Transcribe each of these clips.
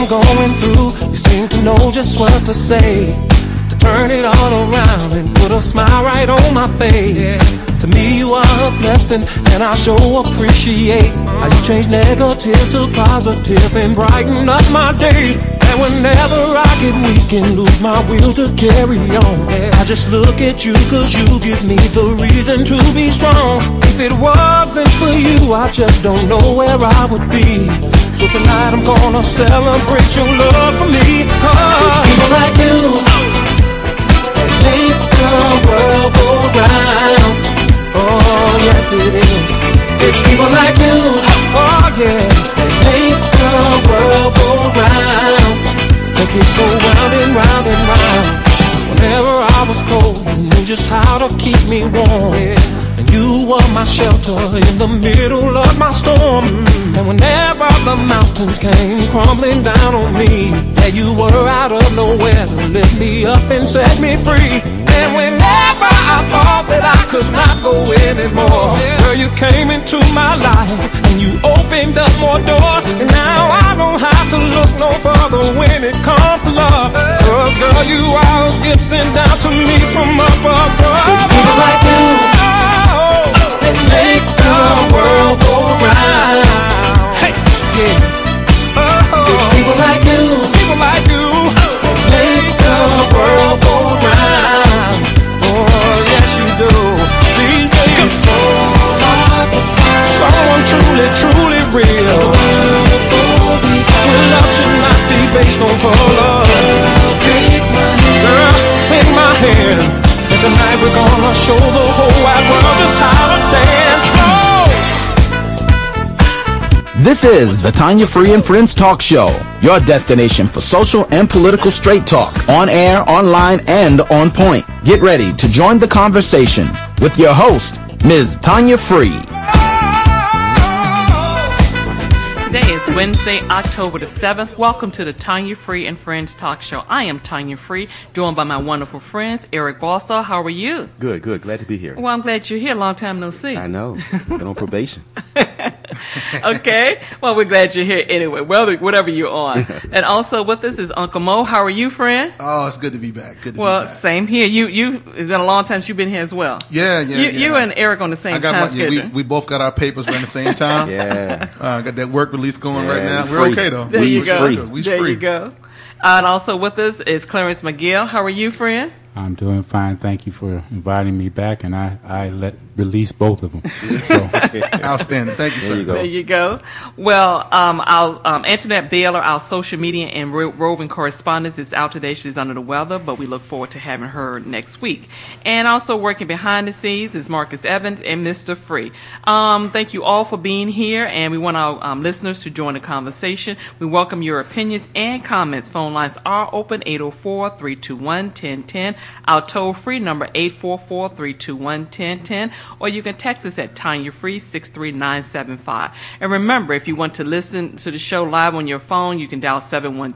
going through, you seem to know just what to say. To turn it all around and put a smile right on my face. Yeah. To me you are a blessing, and I sure appreciate how you change negative to positive and brighten up my day. And whenever I get weak and lose my will to carry on, I just look at you, cause you give me the reason to be strong. If it wasn't for you, I just don't know where I would be. So tonight I'm gonna celebrate your love for me. It's people like you that make the world go round. Oh yes it is. It's people like you, oh yeah, that make the world go round. Make it go round and round and round. Whenever I was cold, you knew just how to keep me warm. And you were my shelter in the middle of my storm. And whenever the mountains came crumbling down on me, yeah, you were out of nowhere to lift me up and set me free. And whenever I thought that I could not go anymore, girl, you came into my life and you opened up more doors. And now I don't have to look no further when it comes to love. Cause girl, you are a gift sent down to me from up above. It's people like you that make the world go round. Hey, yeah. It's people like you, it's people like you that make the world go round. Oh yes you do. These days it's so hard to find someone truly, truly real. When love should not be based on color. Girl, take my hand. And tonight we're gonna show the whole wide world just how to dance. This is the Tanya Free and Friends Talk Show, your destination for social and political straight talk, on air, online, and on point. Get ready to join the conversation with your host, Ms. Tanya Free. Today is Wednesday, October the 7th. Welcome to the Tanya Free and Friends Talk Show. I am Tanya Free, joined by my wonderful friends, Eric Balsaw. How are you? Good. Glad to be here. Well, I'm glad you're here. Long time no see. I know. Been on probation. Okay. Well, we're glad you're here anyway, whatever you're on. And also with us is Uncle Mo. How are you, friend? Oh, it's good to be back. Well, same here. It's been a long time since you've been here as well. Yeah. You and Eric on the same time schedule. We both got our papers around the same time. Yeah. Got that work release going right now. We're okay, though. There you go. There you go. And also with us is Clarence McGill. How are you, friend? I'm doing fine. Thank you for inviting me back, and I release both of them. So. Outstanding. Thank you, sir. There you go. Well, our Antoinette Baylor, our social media and roving correspondent, is out today. She's under the weather, but we look forward to having her next week. And also working behind the scenes is Marcus Evans and Mr. Free. Thank you all for being here, and we want our listeners to join the conversation. We welcome your opinions and comments. Phone lines are open, 804-321-1010. Our toll-free number, 844-321-1010. Or you can text us at Tanya Free 63975. And remember, if you want to listen to the show live on your phone, you can dial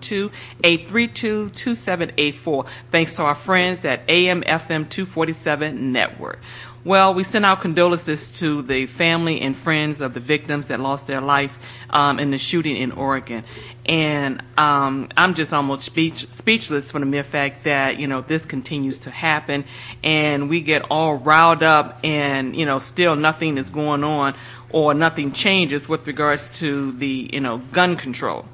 712-832-2784. Thanks to our friends at AM/FM 247 Network. Well, we send our condolences to the family and friends of the victims that lost their life in the shooting in Oregon. And I'm just almost speechless for the mere fact that, this continues to happen. And we get all riled up and, still nothing is going on or nothing changes with regards to the, gun control.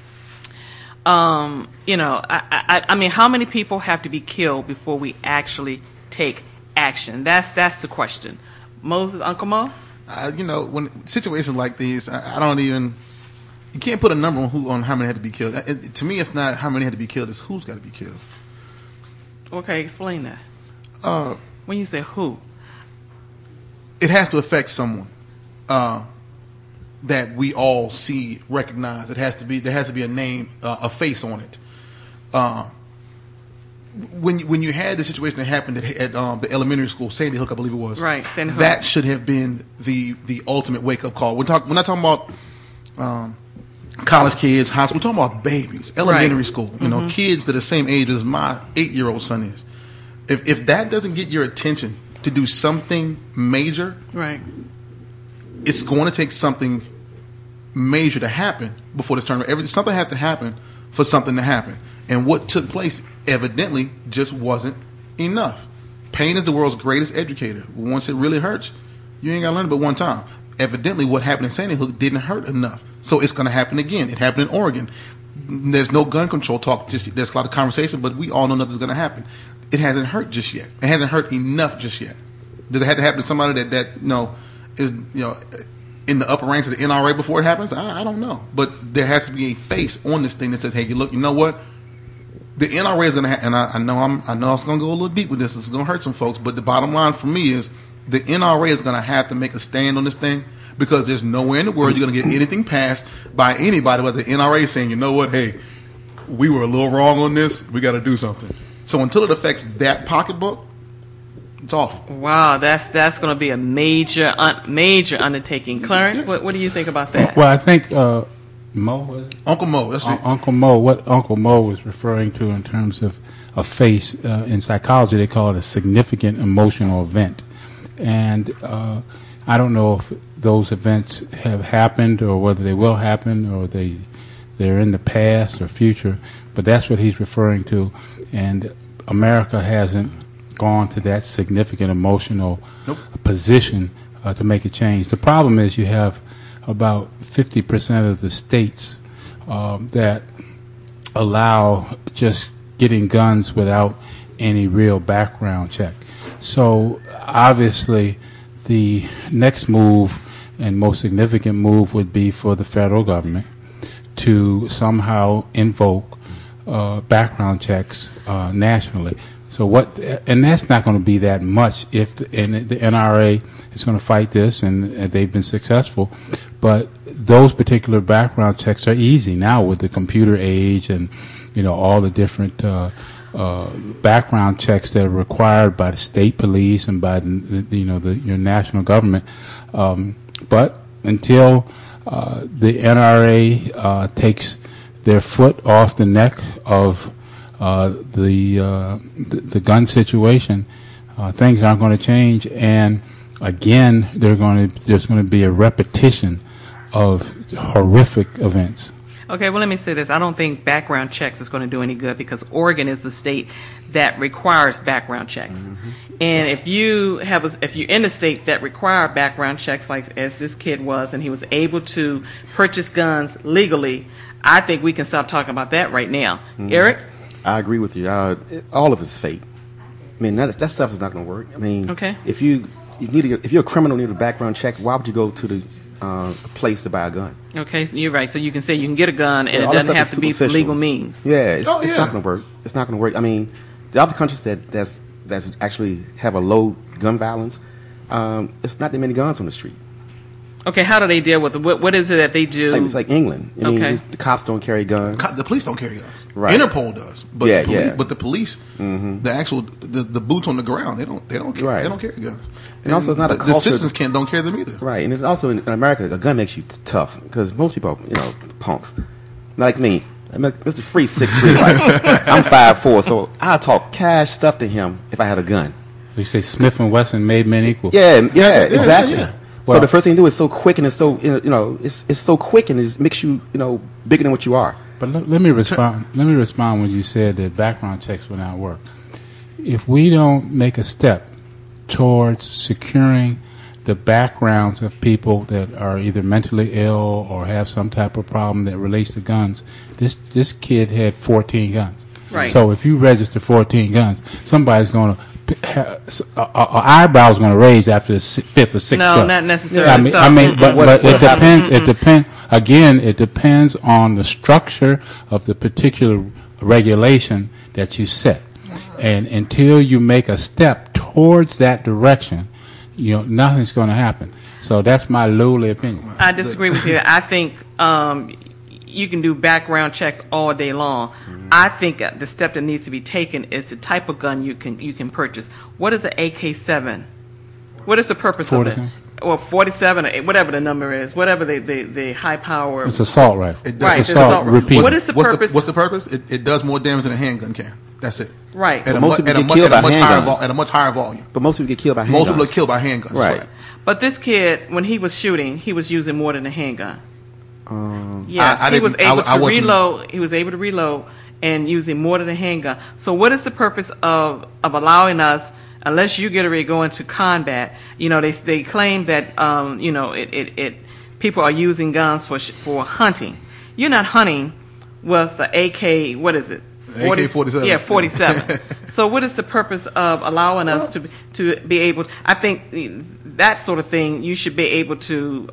I mean, how many people have to be killed before we actually take action? That's the question. Moses, Uncle Mo? When situations like these, I don't even. You can't put a number on how many had to be killed. To me, it's not how many had to be killed; it's who's got to be killed. Okay, explain that. When you say who, it has to affect someone that we all see, recognize. There has to be a name, a face on it. When you had the situation that happened at the elementary school, Sandy Hook, I believe it was. Right, Sandy Hook. That should have been the ultimate wake up call. We're not talking about college kids, high school. We're talking about babies, elementary school. Kids that are the same age as my 8-year-old son is. If that doesn't get your attention to do something major, right, it's going to take something major to happen before this tournament. Something has to happen for something to happen. And what took place evidently just wasn't enough. Pain is the world's greatest educator. Once it really hurts, you ain't got to learn it but one time. Evidently, what happened in Sandy Hook didn't hurt enough. So it's going to happen again. It happened in Oregon. There's no gun control talk. There's a lot of conversation, but we all know nothing's going to happen. It hasn't hurt just yet. It hasn't hurt enough just yet. Does it have to happen to somebody that is in the upper ranks of the NRA before it happens? I don't know. But there has to be a face on this thing that says, hey, look, you know what? The NRA is going to and I know it's going to go a little deep with this. It's going to hurt some folks. But the bottom line for me is the NRA is going to have to make a stand on this thing, because there's nowhere in the world you're going to get anything passed by anybody but the NRA is saying, you know what, hey, we were a little wrong on this. We got to do something. So until it affects that pocketbook, it's off. Wow, that's going to be a major undertaking. Clarence, what do you think about that? Well, I think Mo, Uncle Mo. That's right. Uncle Mo. What Uncle Mo was referring to in terms of a face in psychology, they call it a significant emotional event, and I don't know if those events have happened or whether they will happen or they're in the past or future, but that's what he's referring to, and America hasn't gone to that significant emotional position to make a change. The problem is you have about 50% of the states that allow just getting guns without any real background check. So obviously the next move and most significant move would be for the federal government to somehow invoke background checks nationally. So and that's not going to be that much if the NRA is going to fight this, and they've been successful. But those particular background checks are easy now with the computer age and all the different background checks that are required by the state police and by your national government. But until the NRA takes their foot off the neck of the gun situation, things aren't going to change. And again, there's going to be a repetition of horrific events. Okay, well, let me say this. I don't think background checks is going to do any good, because Oregon is the state that requires background checks. Mm-hmm. And if you're in a state that require background checks, like as this kid was, and he was able to purchase guns legally, I think we can stop talking about that right now. Mm-hmm. Eric? I agree with you. All of it's fake. I mean, that stuff is not going to work. I mean, okay. If you're a criminal, need a background check, why would you go to the place to buy a gun? Okay, so you're right. So you can say you can get a gun, and it doesn't have to be for legal means. Yeah, it's not going to work. It's not going to work. I mean, the other countries that's actually have a low gun violence, it's not that many guns on the street. Okay, how do they deal with it? What is it that they do? It's like England. I mean, the cops don't carry guns. The police don't carry guns. Right. Interpol does. But But the police, mm-hmm. the actual the boots on the ground, they don't carry, right. They don't carry guns. And also, it's not a culture. The citizens don't carry them either. Right, and it's also in America, a gun makes you tough, because most people are, punks. Like me, Mr. Free 6'3", like, I'm 5'4", so I talk cash stuff to him if I had a gun. You say Smith & Wesson made men equal. Yeah, exactly. Yeah. So the first thing you do is so quick, and it's so it's so quick, and it makes you bigger than what you are. But let me respond. Let me respond when you said that background checks will not work. If we don't make a step towards securing the backgrounds of people that are either mentally ill or have some type of problem that relates to guns, this kid had 14 guns. Right. So if you register 14 guns, somebody's going to eyebrows going to raise after the fifth or sixth. No, gun. not necessarily. But it depends. It depends. Again, it depends on the structure of the particular regulation that you set, and until you make a step towards that direction, nothing's going to happen. So that's my lowly opinion. I disagree with you. I think you can do background checks all day long. Mm-hmm. I think the step that needs to be taken is the type of gun you can purchase. What is an AK-7? What is the purpose 47? of it? Or 47, or whatever the number is, whatever the high power. It's assault rifle. Right, it's assault rifle. Repeat. What is the purpose? What's the purpose? It does more damage than a handgun can. That's it. Right. At a much higher volume. But most people get killed by handguns. Most people are killed by handguns. Right. But this kid, when he was shooting, he was using more than a handgun. Yes, I he was didn't- able I to wasn't- reload. He was able to reload and using more than a handgun. So, what is the purpose of allowing us? Unless you get ready to go into combat, they claim that people are using guns for hunting. You're not hunting with the AK. What is it? AK-47. Yeah, 47. So, what is the purpose of allowing us to be able? I think that sort of thing you should be able to.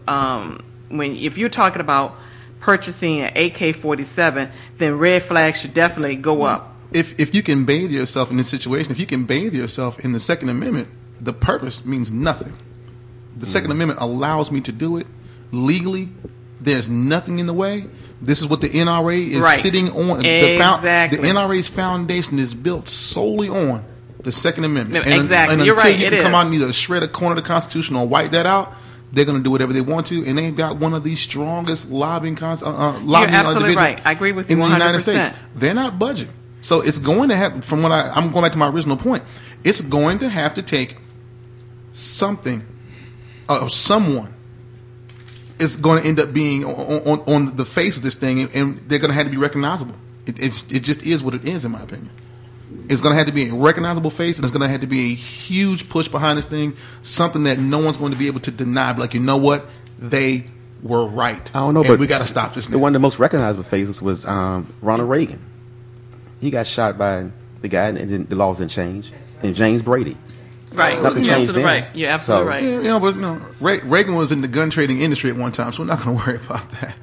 If you're talking about purchasing an AK-47, then red flags should definitely go up. If you can bathe yourself in this situation, if you can bathe yourself in the Second Amendment, the purpose means nothing. The Second Amendment allows me to do it legally. There's nothing in the way. This is what the NRA is sitting on. Exactly. The NRA's foundation is built solely on the Second Amendment. Exactly. And You're until right. you It can come is. out and either shred a corner of the Constitution or wipe that out, they're going to do whatever they want to, and they've got one of the strongest lobbying You're absolutely individuals right. I agree with you in the 100%. United States. They're not budging. So it's going to have, from what I'm going back to my original point, it's going to have to take something, someone is going to end up being on the face of this thing, and they're going to have to be recognizable. It just is what it is, in my opinion. It's going to have to be a recognizable face, and it's going to have to be a huge push behind this thing, something that no one's going to be able to deny. But like, you know what? They were right. I don't know, and but we got to stop this now. One of the most recognizable faces was Ronald Reagan. He got shot by the guy, and then the laws didn't change. And James Brady. Right. Nothing You're changed absolutely then. right. You're absolutely right. Yeah, but Reagan was in the gun trading industry at one time, so we're not going to worry about that.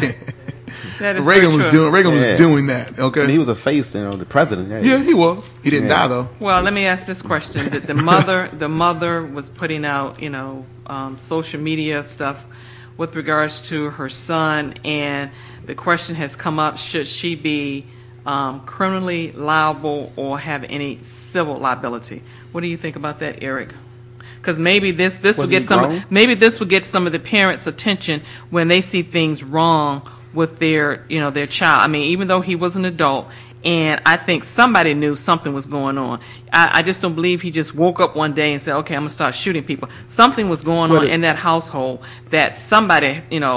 That is Reagan very was true. doing that. Okay. And he was a face, the president. Yeah, he was. He didn't die though. Well, let me ask this question: the mother was putting out, social media stuff with regards to her son, and the question has come up: should she be criminally liable or have any civil liability? What do you think about that, Eric? Because maybe this would get some of the parents' attention when they see things wrong with their child. I mean, even though he was an adult, and I think somebody knew something was going on. I just don't believe he just woke up one day and said, "Okay, I'm gonna start shooting people." Something was going on in that household that somebody,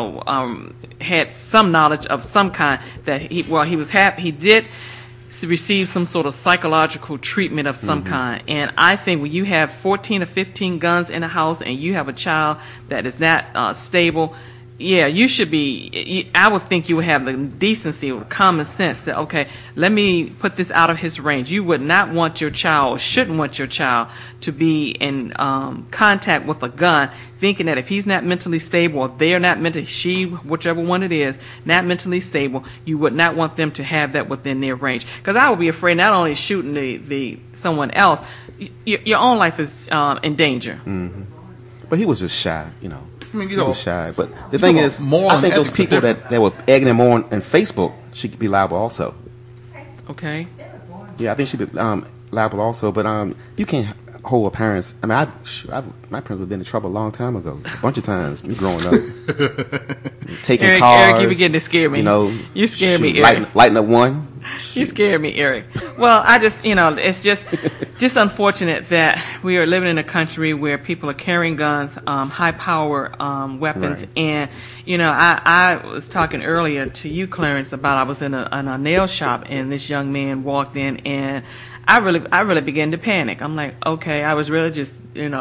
had some knowledge of some kind that he was happy. He did receive some sort of psychological treatment of some kind. And I think when you have 14 or 15 guns in a house and you have a child that is not stable, yeah, you should be. I would think you would have the decency or common sense that, okay, let me put this out of his range. You would not want your child, or shouldn't want your child, to be in contact with a gun, thinking that if he's not mentally stable, or they're not mentally, whichever one it is, not mentally stable, you would not want them to have that within their range. Because I would be afraid not only shooting the someone else, your own life is in danger. Mm-hmm. But he was just shy, I mean, He was shy. But the thing is, I think those people that were egging him on Facebook, she could be liable also. Okay. Yeah, I think she'd be liable also. But you can't hold parents. I mean, my parents would have been in trouble a long time ago. A bunch of times, me growing up. Taking Eric, cars. Eric, you begin to scare me. You scare me, Eric. Lighting up one. You scared me, Eric. Well, I just, it's just unfortunate that we are living in a country where people are carrying guns, high-power weapons. Right. And, I was talking earlier to you, Clarence, about I was in a nail shop, and this young man walked in, and I really began to panic. I'm like, okay, I was really just,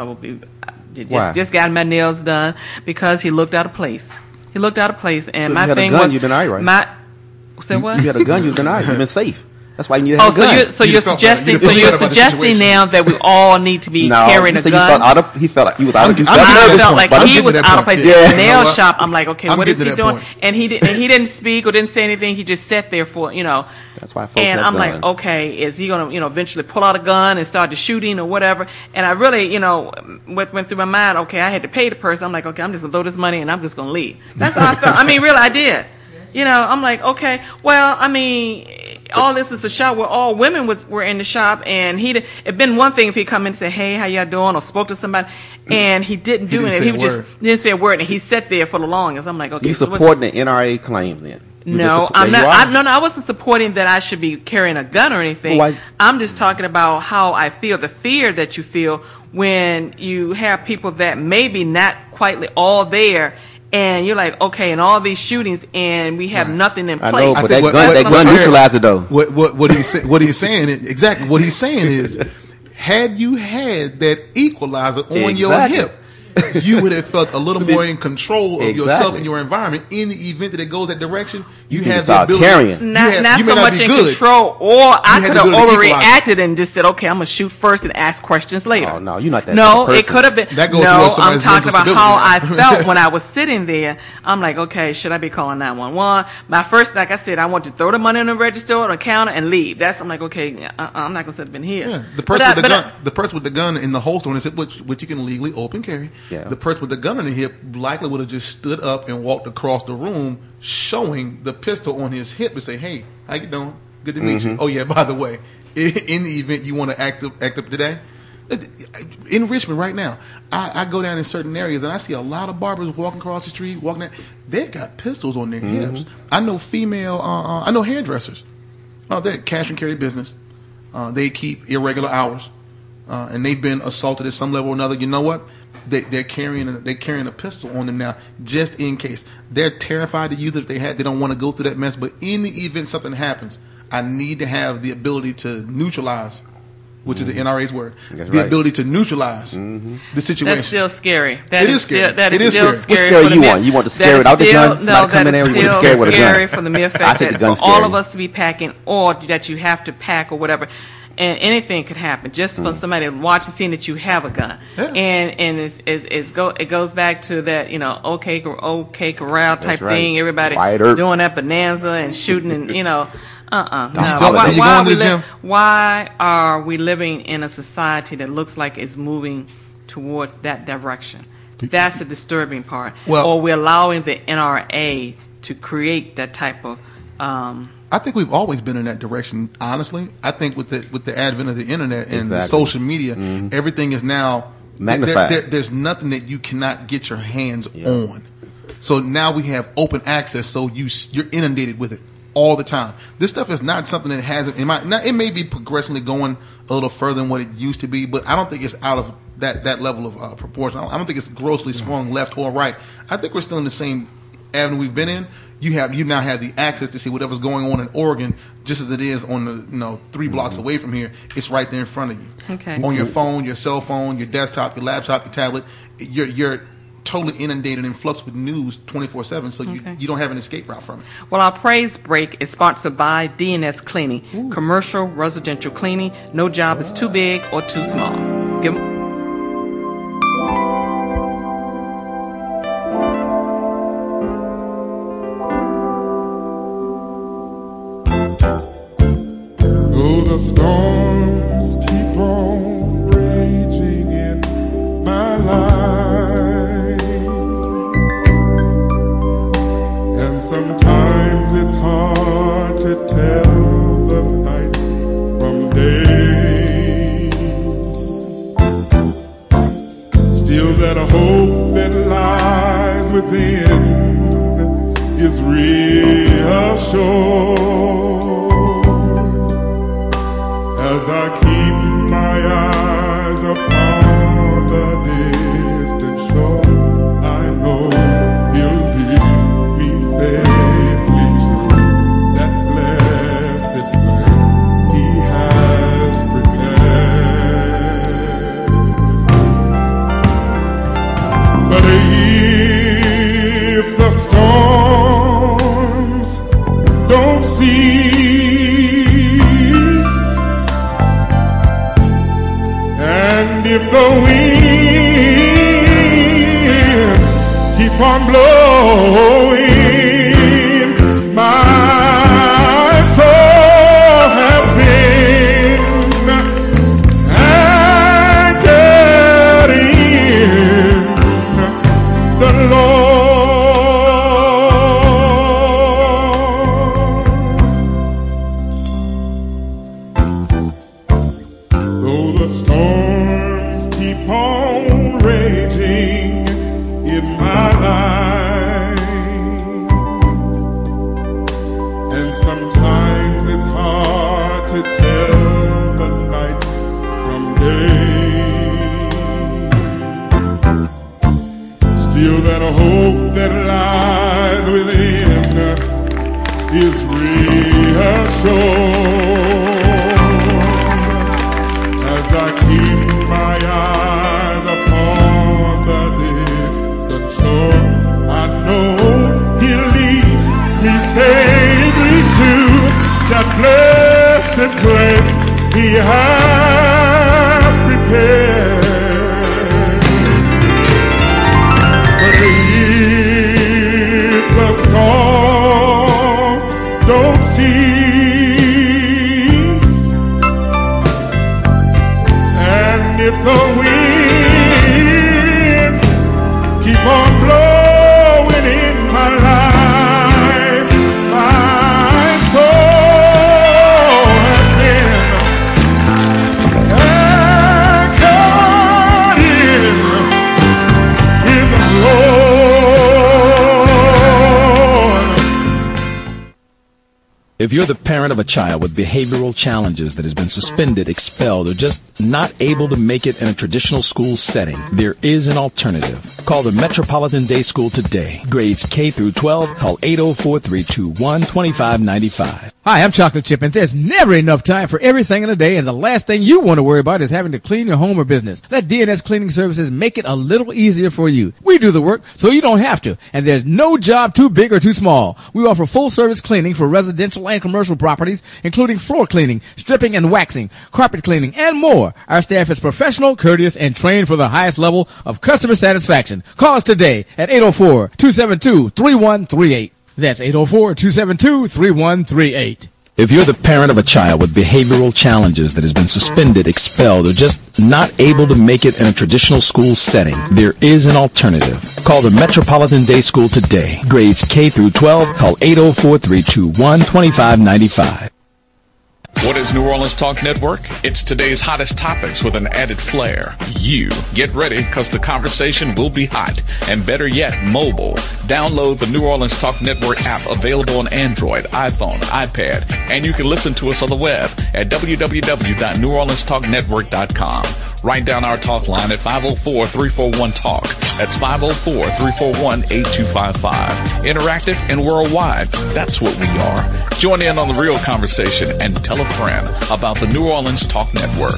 just got my nails done because he looked out of place. He looked out of place, and So my you had thing a gun, was you deny, right? Say what? You had a gun, you denied. You've been safe. That's why you need to have a gun. So you're suggesting situation. now that we all need to be carrying a gun? He felt like he was out of I felt like he was out of place. In the Yeah. nail shop, I'm like, okay, I'm what is getting he to that doing? point. And he didn't speak or didn't say anything. He just sat there for, That's why folks and have I'm guns. like, okay, is he going to, eventually pull out a gun and start the shooting or whatever? And I really, went through my mind, okay, I had to pay the person. I'm like, okay, I'm just going to throw this money and I'm just going to leave. That's how I felt. I mean, really, I did. I'm like, okay, well, I mean, all this is a shop where all women were in the shop, and it'd been one thing if he'd come in and say, hey, how y'all doing, or spoke to somebody, and he didn't do anything. He didn't say a word, and he sat there for the longest. I'm like, okay. You supporting the NRA claim then? No, I'm not. I wasn't supporting that I should be carrying a gun or anything. Well, I'm just talking about how I feel, the fear that you feel when you have people that maybe not quite all there, And you're like, okay, and all these shootings, and we have nothing in place. I know, but think that gun neutralized it, though. What he's saying is, exactly what he's saying is, had you had that equalizer on your hip, you would have felt a little more in control of yourself and your environment. In the event that it goes that direction, you have the ability. Carrying. Not so much in control, or I could have overreacted and just said, okay, I'm going to shoot first and ask questions later. Oh, no, you're not that No, person. it could have been. That goes no, towards I'm somebody's talking mental about how I stability. felt when I was sitting there. I'm like, okay, should I be calling 911? My first, like I said, I want to throw the money in the register or the counter and leave. I'm like, okay, I'm not going to sit up in here. Yeah, the person with the gun in the holster on his hip, which you can legally open carry. Yeah. The person with the gun on the hip likely would have just stood up and walked across the room, showing the pistol on his hip and say, "Hey, how you doing? Good to meet you. Oh yeah, by the way, in the event you want to act up today." In Richmond right now, I go down in certain areas and I see a lot of barbers walking across the street, they've got pistols on their hips. I know I know hairdressers. They're cash and carry business. They keep irregular hours, and they've been assaulted at some level or another. You know what? They're carrying a pistol on them now, just in case. They're terrified to use it if they don't want to go through that mess. But in the event something happens, I need to have the ability to neutralize, which is the NRA's word. That's the ability to neutralize the situation. That's still scary. It is scary. That is still scary. What scary you want? You want to scare it out the gun? No, that is still scary for the mere fact that for all scary. of us to be packing, or that you have to pack or whatever. And anything could happen just from somebody watching, seeing that you have a gun. Yeah. And it goes back to that, OK Corral type thing. Everybody doing that bonanza and shooting and, No. Why are we living in a society that looks like it's moving towards that direction? That's the disturbing part. Or we're allowing the NRA to create that type of... I think we've always been in that direction, honestly. I think with the advent of the internet and the social media, everything is now magnified. There's nothing that you cannot get your hands on. So now we have open access, so you're inundated with it all the time. This stuff is not something that hasn't... it may be progressively going a little further than what it used to be, but I don't think it's out of that level of proportion. I don't think it's grossly swung left or right. I think we're still in the same avenue we've been in. You now have the access to see whatever's going on in Oregon, just as it is on the 3 blocks away from here. It's right there in front of you. Okay. On your phone, your cell phone, your desktop, your laptop, your tablet, you're totally inundated and flux with news 24/7. So you don't have an escape route from it. Well, our praise break is sponsored by DNS Cleaning, commercial residential cleaning. No job is too big or too small. The storms keep on raging in my life, and sometimes it's hard to tell the night from day. Still, that hope that lies within is reassured as I keep my eyes upon the distant shore. I know He'll lead me safely to that blessed place He has prepared. But if the storms don't cease, and if the winds keep on blowing, my soul has been anchored in the Lord. Though the storms keep on raging in my life, and sometimes it's hard to tell the night from day. feel that hope that lies within is reassured as I keep my eyes upon the distant shore. I know He'll lead me safely to that blessed place He has prepared. But if the storm don't cease, and if the winds keep on blowing in my life, my soul has been anchored in the Lord. If you're the parent of a child with behavioral challenges that has been suspended, expelled, or just not able to make it in a traditional school setting, there is an alternative. Call the Metropolitan Day School today. Grades K through 12. Call 804-321-2595. Hi, I'm Chocolate Chip, and there's never enough time for everything in a day, and the last thing you want to worry about is having to clean your home or business. Let DNS Cleaning Services make it a little easier for you. We do the work, so you don't have to, and there's no job too big or too small. We offer full-service cleaning for residential and commercial properties, including floor cleaning, stripping and waxing, carpet cleaning, and more. Our staff is professional, courteous, and trained for the highest level of customer satisfaction. Call us today at 804-272-3138. That's 804-272-3138. If you're the parent of a child with behavioral challenges that has been suspended, expelled, or just not able to make it in a traditional school setting, there is an alternative. Call the Metropolitan Day School today. Grades K through 12. Call 804-321-2595. What is New Orleans Talk Network? It's today's hottest topics with an added flair. You get ready, because the conversation will be hot, and better yet, mobile. Download the New Orleans Talk Network app, available on Android, iPhone, iPad, and you can listen to us on the web at www.neworleanstalknetwork.com. Write down our talk line at 504-341-TALK. That's 504-341-8255. Interactive and worldwide. That's what we are. Join in on the real conversation and tell a friend about the New Orleans Talk Network.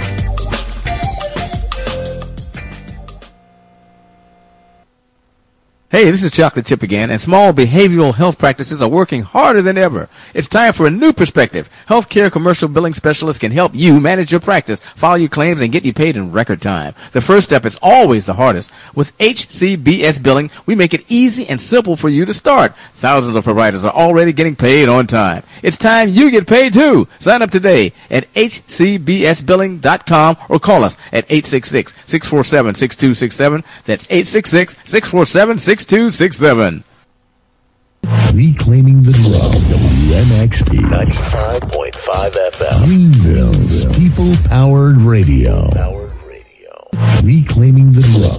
Hey, this is Chocolate Chip again, and small behavioral health practices are working harder than ever. It's time for a new perspective. Healthcare commercial billing specialists can help you manage your practice, file your claims, and get you paid in record time. The first step is always the hardest. With HCBS Billing, we make it easy and simple for you to start. Thousands of providers are already getting paid on time. It's time you get paid too. Sign up today at hcbsbilling.com or call us at 866-647-6267. That's 866-647-6267. Reclaiming the drum. WMXP 95.5 FM. Greenville's people-powered radio. Reclaiming the drum.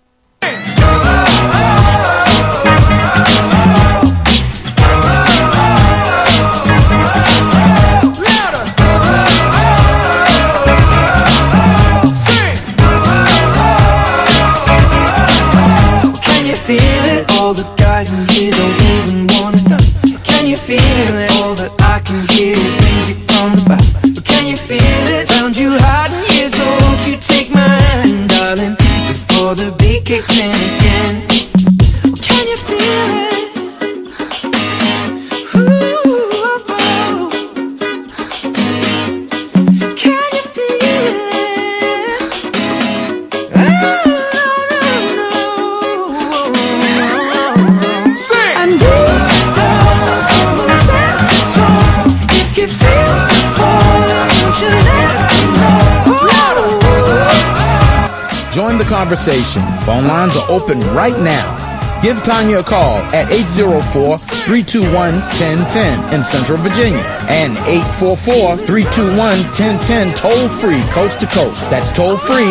All the guys in here don't even wanna know. Can you feel it? All that I can hear is music from the back. But can you feel it? Found you hiding here, so won't you take my hand, darling, before the beat kicks in again? Can you feel it? Can you feel it? Join the conversation. Phone lines are open right now. Give Tanya a call at 804-321-1010 in Central Virginia and 844-321-1010 toll free coast to coast. That's toll free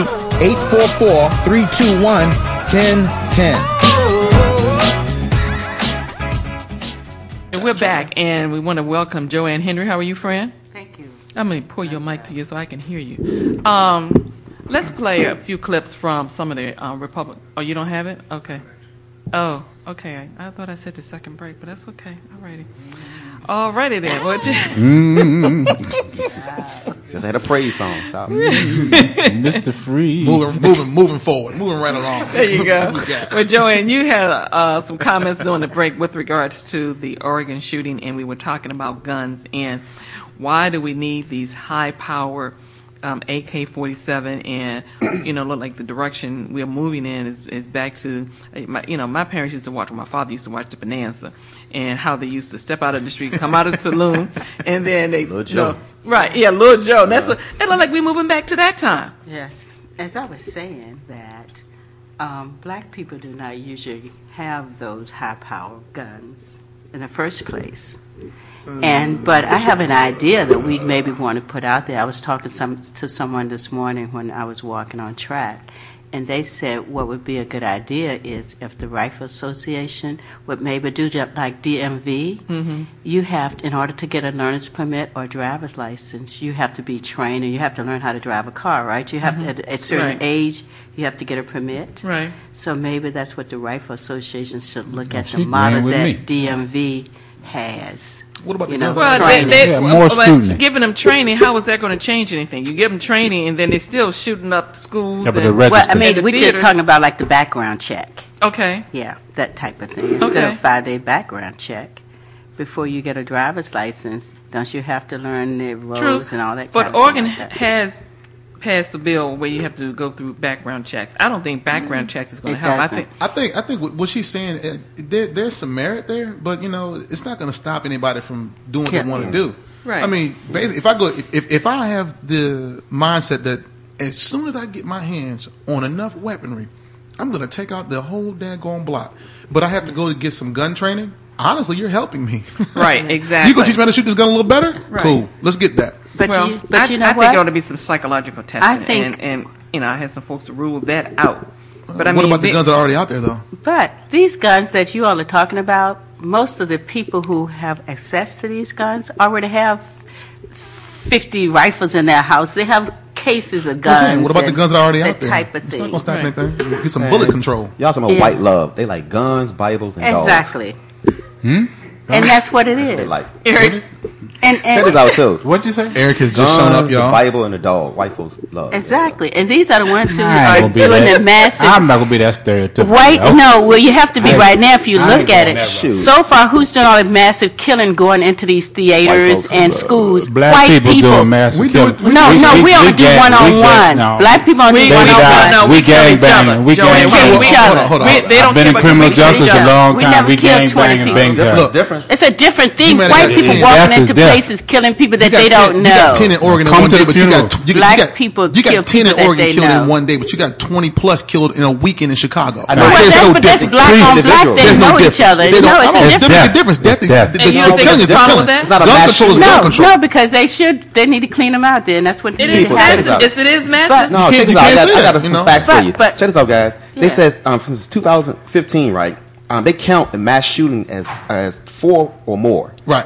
844-321-1010. We're back, and we want to welcome Joanne Henry. How are you, friend? Thank you. I'm going to pull your mic to you so I can hear you. Let's play a few clips from some of the Republic. Oh, you don't have it? Okay. Oh, okay. I thought I said the second break, but that's okay. Alrighty then. Just had a praise song. So. Mr. Free. Moving forward. Moving right along. There you go. Well, Joanne, you had some comments during the break with regards to the Oregon shooting, and we were talking about guns and why do we need these high-power AK-47, and look like the direction we're moving in is back to my parents used to watch. My father used to watch the Bonanza, and how they used to step out of the street, come out of the saloon, and then they Little Joe. Little Joe. It looked like we're moving back to that time. Yes, as I was saying that black people do not usually have those high-powered guns in the first place. But I have an idea that we maybe want to put out there. I was talking to someone this morning when I was walking on track, and they said what would be a good idea is if the Rifle Association would maybe do just like DMV. Mm-hmm. You have to, in order to get a learner's permit or driver's license, you have to be trained and you have to learn how to drive a car, right? You have to, at a certain age, you have to get a permit. Right. So maybe that's what the Rifle Association should look at, the model that DMV has. What about the more scrutiny? Giving them training, how is that going to change anything? You give them training, and then they're still shooting up schools. Yeah, we're just talking about like the background check. Okay. Yeah, that type of thing. Instead of 5-day background check, before you get a driver's license, don't you have to learn the roads and all that? But Oregon has passed a bill where you have to go through background checks. I don't think background checks is going to help. I think what she's saying, there's some merit there, but it's not going to stop anybody from doing what they want to do. Right. I mean, basically, if I have the mindset that as soon as I get my hands on enough weaponry, I'm going to take out the whole daggone block. But I have to go to get some gun training. Honestly, you're helping me. Right. Exactly. You going to teach me how to shoot this gun a little better? Right. Cool. Let's get that. But I you know think what? there ought to be some psychological testing, and I had some folks to rule that out. But what about the guns that are already out there, though? But these guns that you all are talking about, most of the people who have access to these guns already have 50 rifles in their house. They have cases of guns. What about the guns that are already out there? Type of it's thing. not going to stop anything. Get some bullet control. Y'all talking about white love. They like guns, Bibles, and dogs. Exactly. And that's what it is. Like. Eric. And check this out too. What'd you say? Eric has just shown up, y'all. The Bible and the dog. White folks love. Exactly. And these are the ones who are doing the massive. I'm not gonna be that stereotypical. Wait, no. Well, you have to be right now if you look at it. So far, who's doing all the massive killing going into these theaters and schools? Black White people doing massive killing. No, we only do one-on-one. Black people only do one-on-one. We gang banging. We gang banging. Hold on. I've been in criminal justice a long time. We gang banging. Look, different. It's a different thing. White people walking into places killing people that they don't know. You got 10 in Oregon in one day, but you got 10 in Oregon killed in one day, but you got 20 plus killed in a weekend in Chicago. That's black on black. They know each other. No, it's a difference. The killing is different. It's not a gun control. Is gun control. No, because they need to clean them out there, and that's what it is. Yes, it is massive. No, check this out. I got some facts for you. Check this out, guys. They said since 2015, right? They count a mass shooting as 4 or more. Right.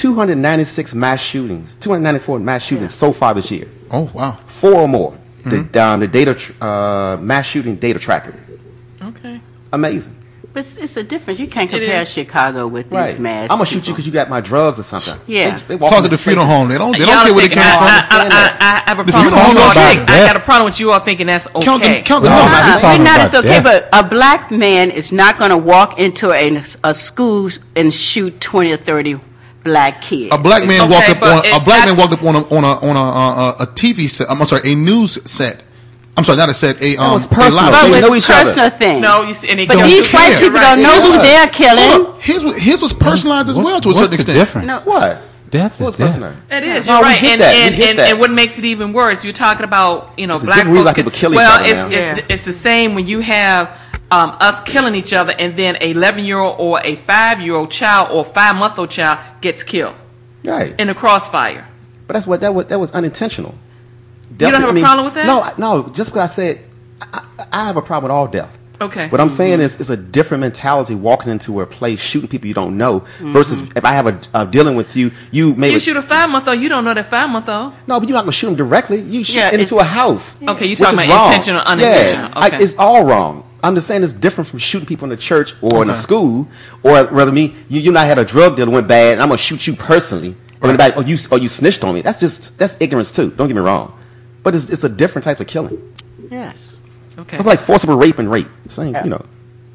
296 mass shootings, 294 mass shootings so far this year. Oh, wow. 4 or more. The data, mass shooting data tracker. Okay. Amazing. But it's a difference. You can't compare Chicago with these mass. I'm going to shoot you because you got my drugs or something. Yeah. They talk to the funeral home. They don't care where they came from. I have a problem. I got a problem with you all thinking that's okay. Count the numbers. We're not as okay, but a black man is not going to walk into a school and shoot 20 or 30 black kids. A black man walked up on a TV set. I'm sorry, a news set. I'm sorry, not a set. It was personal. They know each other. Thing. No, but these white people don't know who they're killing. His was personalized as well to a certain extent. Difference? No. What? Death is death. It is. You're right. And what makes it even worse, you're talking about black folks. Well, it's the same when you have us killing each other, and then a 11-year-old or a 5-year-old child or 5-month-old child gets killed. Right. In a crossfire. But that was unintentional. You don't have a problem with that? No. Just because I said I have a problem with all death. Okay. What I'm saying is, it's a different mentality walking into a place shooting people you don't know versus if I have a dealing with you maybe you shoot a 5-month-old, you don't know that 5-month-old. No, but you're not gonna shoot them directly. You shoot into a house. Okay, you're talking about intentional or unintentional. Yeah, okay. It's all wrong. I'm just saying it's different from shooting people in the church or in a school, or rather you and I had a drug deal that went bad, and I'm gonna shoot you personally, or anybody, or you snitched on me. That's ignorance too. Don't get me wrong, but it's a different type of killing. Yes. Okay. It's like forcible rape and rape. Same, you know.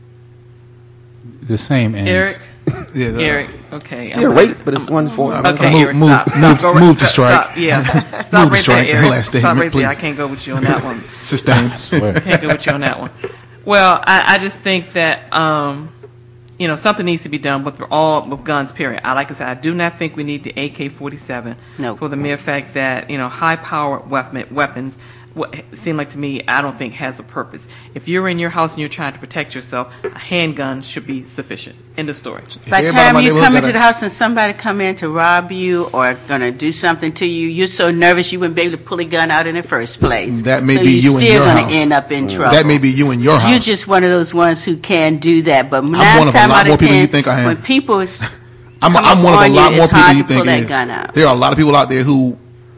The same ends. Eric. Yeah, Eric. Okay. Still rape, but it's one for. Okay, Eric, move to strike. Stop, yeah. Stop Move to right strike. there, Eric. Last Stop statement, right please. there. I can't go with you on that one. Sustained. Can't go with you on that one. Well, I just think that something needs to be done with guns. Period. Like I said, I do not think we need the AK-47 for the mere fact that high-powered weapons seem like to me I don't think has a purpose. If you're in your house and you're trying to protect yourself, a handgun should be sufficient. End of story. By the time you come into the house and somebody come in to rob you or going to do something to you, you're so nervous you wouldn't be able to pull a gun out in the first place. That may be you in your house. You're still going to end up in trouble. That may be you in your house. You're just one of those ones who can do that. But I'm one of a lot more people you think I am. When people I'm one of a lot more people you think it is. There are a lot of people out there who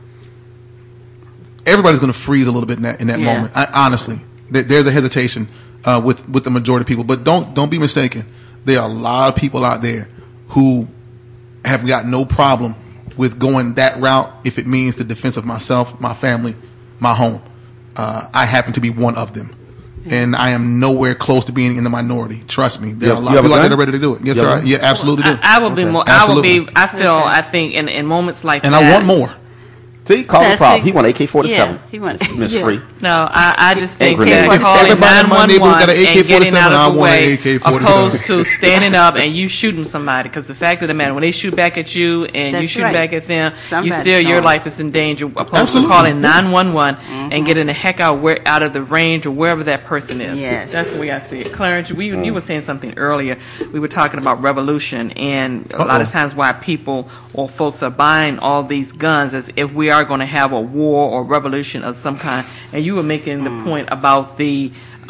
everybody's going to freeze a little bit in that moment. Honestly, there's a hesitation with the majority of people. But don't be mistaken. There are a lot of people out there who have got no problem with going that route if it means the defense of myself, my family, my home. I happen to be one of them. And I am nowhere close to being in the minority. Trust me. There are a lot of people out there that are ready to do it. Yes, sir. Yeah, absolutely do. I will be more. I think in moments like that. And I want more. See, call the problem. He want AK-47. Yeah, he wants Miss Free. No, I just think that calling everybody in my neighborhood got an 911 and getting out AK-47, of the way, I want an AK-47. opposed to standing up and you shooting somebody. Because the fact of the matter, when they shoot back at you and you shoot back at them, your life is in danger. Opposed to calling 911 and getting the heck out of the range or wherever that person is. Yes. That's the way I see it. Clarence, you were saying something earlier. We were talking about revolution and a lot of times why people or folks are buying all these guns as if we are going to have a war or revolution of some kind. And you were making the point about the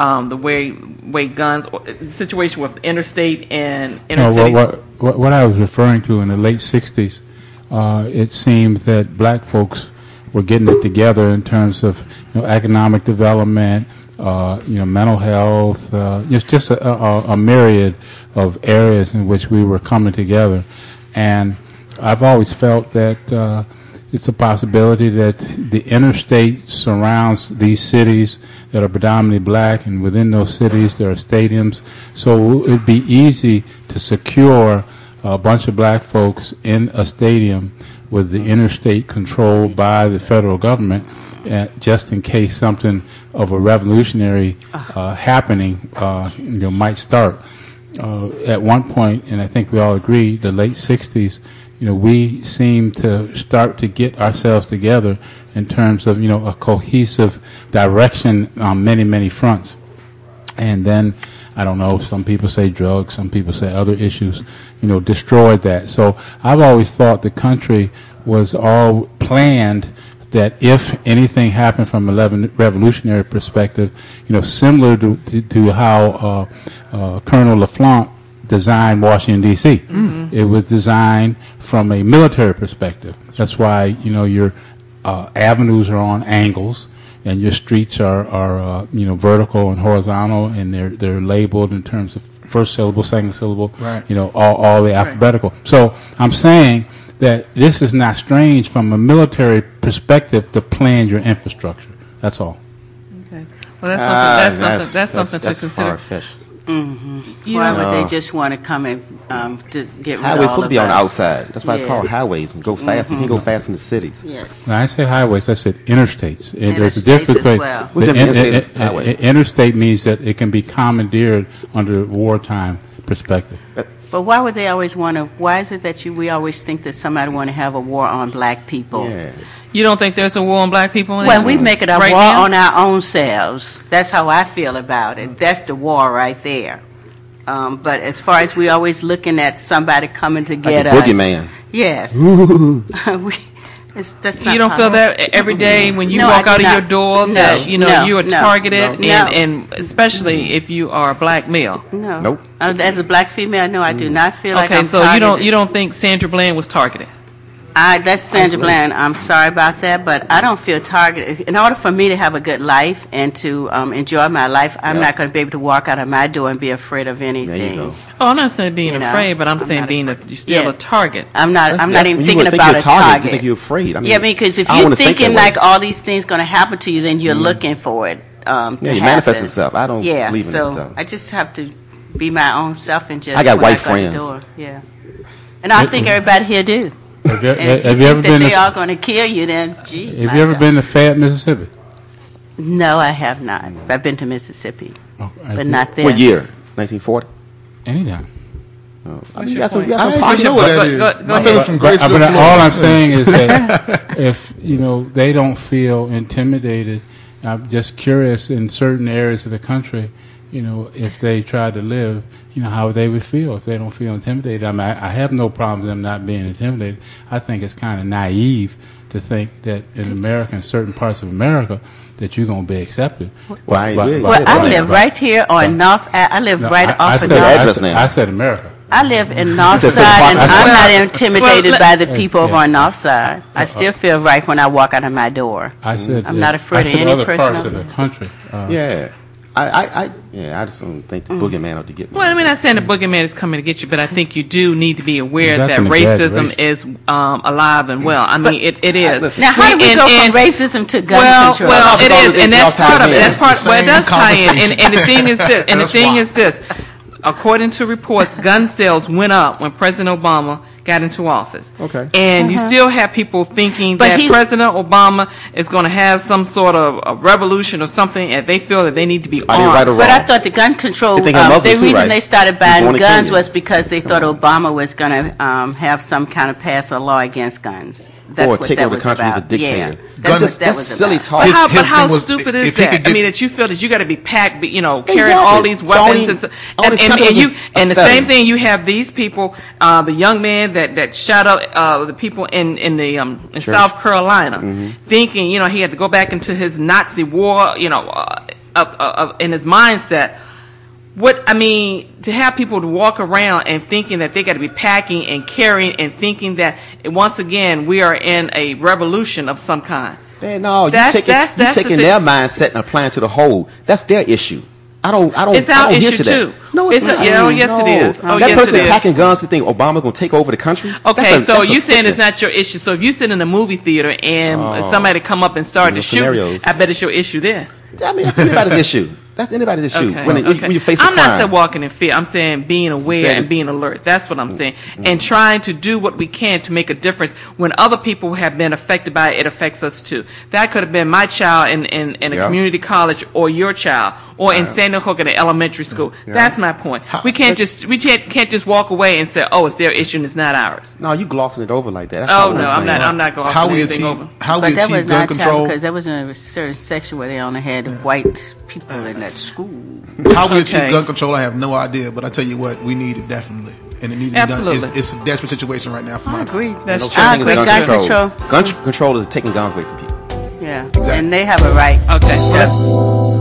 way guns, or the situation with interstate and inner city. What I was referring to in the late 60s, it seemed that black folks were getting it together in terms of economic development, mental health, just a myriad of areas in which we were coming together. And I've always felt that it's a possibility that the interstate surrounds these cities that are predominantly black, and within those cities there are stadiums. So it would be easy to secure a bunch of black folks in a stadium with the interstate controlled by the federal government, just in case something of a revolutionary happening might start. At one point, and I think we all agree, the late 60s, we seem to start to get ourselves together in terms of, a cohesive direction on many, many fronts. And then, I don't know, some people say drugs, some people say other issues, destroyed that. So I've always thought the country was all planned that if anything happened from a revolutionary perspective, similar to how Colonel LaFlante designed Washington, D.C. Mm-hmm. It was designed from a military perspective. That's why, your avenues are on angles and your streets are vertical and horizontal, and they're labeled in terms of first syllable, second syllable, right. All the alphabetical. Right. So I'm saying that this is not strange from a military perspective to plan your infrastructure. That's all. Okay. Well, that's something to consider. Far-fetched. Mm-hmm. Why would they just want to come and to get rid of all highways supposed to be on the us? outside. That's why it's called highways and go fast. You can't go fast in the cities. Yes. When I say highways, I said interstates. There's a difference between interstate means that it can be commandeered under wartime perspective. But why would they always want to? Why is it that we always think that somebody want to have a war on black people? Yeah. You don't think there's a war on black people? Well, we make it a war on our own selves. That's how I feel about it. That's the war right there. But as far as we always looking at somebody coming to get us. Like a boogeyman. Yes. That's not you don't feel that every day when you walk out of your door that you are targeted, and especially if you are a black male. No. Nope. As a black female, no, I do not feel like I'm so targeted. you don't think Sandra Bland was targeted? That's Sandra Bland. I'm sorry about that, but I don't feel targeted. In order for me to have a good life and to enjoy my life, I'm not going to be able to walk out of my door and be afraid of anything. There you go. Oh, I'm not saying being afraid, but I'm saying you're still a target. I'm not even you thinking would think about you're a target. You think you're afraid. I mean, yeah, because if I don't you're wanna think thinking that way. like all these things going to happen to you, then you're looking for it. Yeah, you manifest itself. I don't believe in this stuff. I just have to be my own self and just. I got when white go to the friends. door. Yeah, and I think everybody here do. Have you And if you ever think that been? they are going to kill you, then gee. Have you ever been to Fayette, Mississippi? No, I have not. I've been to Mississippi, but not there. What year? 1940. Anytime. I mean, that's some I actually pocket. know what that is. My fellow from Graceville, But Florida. all I'm saying is that if they don't feel intimidated, I'm just curious in certain areas of the country, if they try to live, how they would feel if they don't feel intimidated. I mean, I have no problem with them not being intimidated. I think it's kind of naive to think that in America, in certain parts of America, that you're going to be accepted. Well, I live right here on North. I live right off of North. I said America. I live in North Side, and I'm not intimidated by the people over on North Side. I still feel right when I walk out of my door. I'm not afraid of any other person. parts of the country. Yeah. I just don't think the boogeyman ought to get me. Well, I'm not saying the boogeyman is coming to get you, but I think you do need to be aware That's that an racism is alive and well. I mean, it is. Now, how do we go from racism to gun control? Well, it is, and that's part of it. That's part. Well, it does tie in, and the thing is this. And the thing is this. According to reports, gun sales went up when President Obama got into office. Okay. And you still have people thinking that President Obama is going to have some sort of a revolution or something, and they feel that they need to be armed. Right or wrong. But I thought the gun control, the reason they started buying guns was because they thought Obama was going to have some kind of pass a law against guns. That's or what take that over the was country about. as a dictator. Yeah. That's silly talk. But how stupid is that? I mean, that you feel that you got to be packed, carrying all these weapons, and the same thing. You have these people, the young man that shot up the people in South Carolina, thinking he had to go back into his Nazi war, in his mindset. To have people to walk around and thinking that they got to be packing and carrying and thinking that once again we are in a revolution of some kind. No, you're taking their mindset and applying to the whole. That's their issue. I don't. It's our issue issue too. No, it's not. Yes, it is. That person packing guns to think Obama's going to take over the country. Okay, so you saying it's not your issue. So if you sit in a movie theater and somebody come up and start to shoot, I bet it's your issue there. I mean, that's anybody's issue. That's anybody's issue. Okay. When you face a crime. I'm not saying walking in fear. I'm saying being aware and being alert. That's what I'm saying. And trying to do what we can to make a difference. When other people have been affected by it, it affects us too. That could have been my child in a community college or your child or in Sandy Hook in an elementary school. That's my point. We can't just walk away and say, oh, it's their issue and it's not ours. No, you glossing it over like that. That's I'm not glossing anything over. How we achieve gun control? Because there was a certain section where they only had white people in that school. How we achieve gun control, I have no idea. But I tell you what, we need it definitely, and it needs to be done. It's a desperate situation right now for my. I agree. I agree. Gun control. Gun control is taking guns away from people. Yeah, exactly. And they have a right. Okay. Yeah.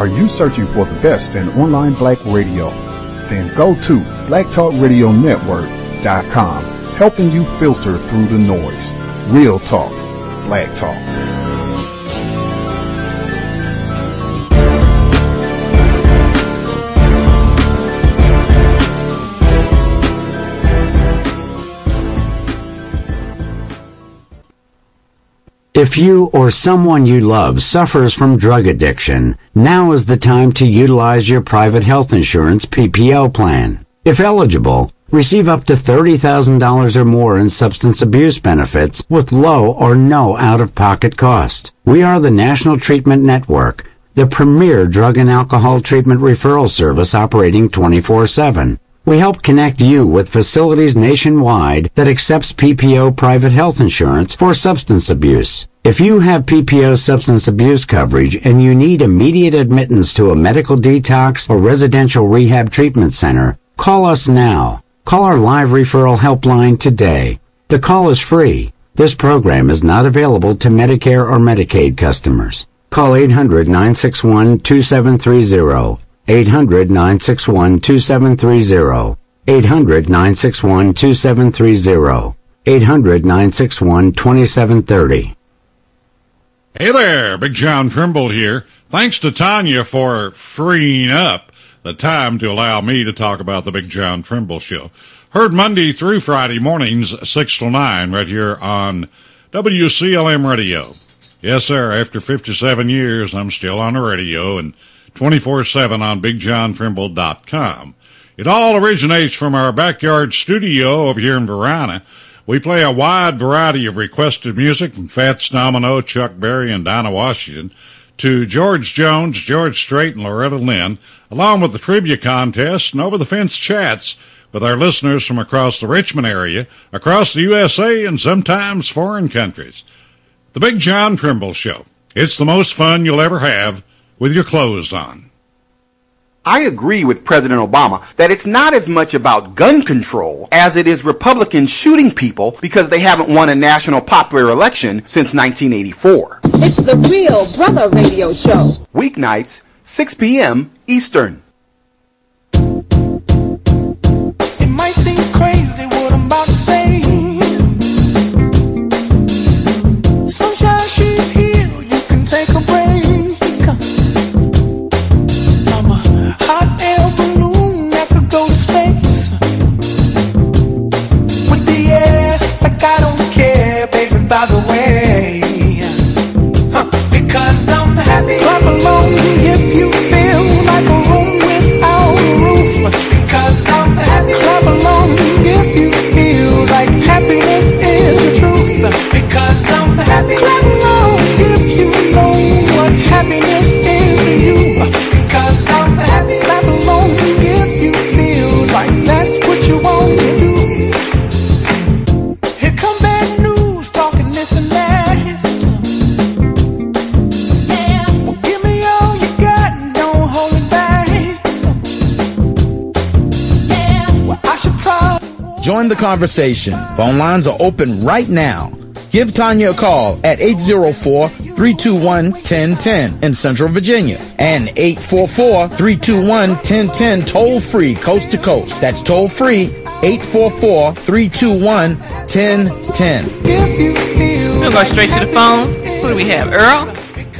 Are you searching for the best in online black radio? Then go to blacktalkradionetwork.com, helping you filter through the noise. Real talk, black talk. If you or someone you love suffers from drug addiction, now is the time to utilize your private health insurance PPO plan. If eligible, receive up to $30,000 or more in substance abuse benefits with low or no out-of-pocket cost. We are the National Treatment Network, the premier drug and alcohol treatment referral service operating 24/7. We help connect you with facilities nationwide that accepts PPO private health insurance for substance abuse. If you have PPO substance abuse coverage and you need immediate admittance to a medical detox or residential rehab treatment center, call us now. Call our live referral helpline today. The call is free. This program is not available to Medicare or Medicaid customers. Call 800-961-2730. 800-961-2730. 800-961-2730. 800-961-2730. Hey there, Big John Trimble here. Thanks to Tanya for freeing up the time to allow me to talk about the Big John Trimble Show. Heard Monday through Friday mornings, 6 to 9, right here on WCLM Radio. Yes, sir, after 57 years, I'm still on the radio and 24/7 on BigJohnTrimble.com. It all originates from our backyard studio over here in Verona. We play a wide variety of requested music from Fats Domino, Chuck Berry, and Dinah Washington to George Jones, George Strait, and Loretta Lynn, along with the trivia contest and over-the-fence chats with our listeners from across the Richmond area, across the USA, and sometimes foreign countries. The Big John Trimble Show. It's the most fun you'll ever have with your clothes on. I agree with President Obama that it's not as much about gun control as it is Republicans shooting people because they haven't won a national popular election since 1984. It's the Real Brother Radio Show. Weeknights, 6 p.m. Eastern. It might seem crazy what I'm about to say. Sunshine, she's here, you can take a break. Hot air balloon that could go to space with the air, like I don't care, baby, by the way. Because I'm happy. Clap along if you feel like a room without a roof. Because I'm happy. Clap along if you feel like happiness is the truth. Because I'm happy. Clap along if you know what happiness is to you. Because I'm happy. Clap along if you feel like that's what you want to do. Here come bad news, talking this and that. Yeah. Well, give me all you got and don't hold it back. Yeah. Well, I should probably Join the conversation. Phone lines are open right now. Give Tanya a call at 804-321-1010 in Central Virginia and 844-321-1010 toll free coast to coast. That's toll free 844-321-1010. We'll go straight to the phone. Who do we have? Earl?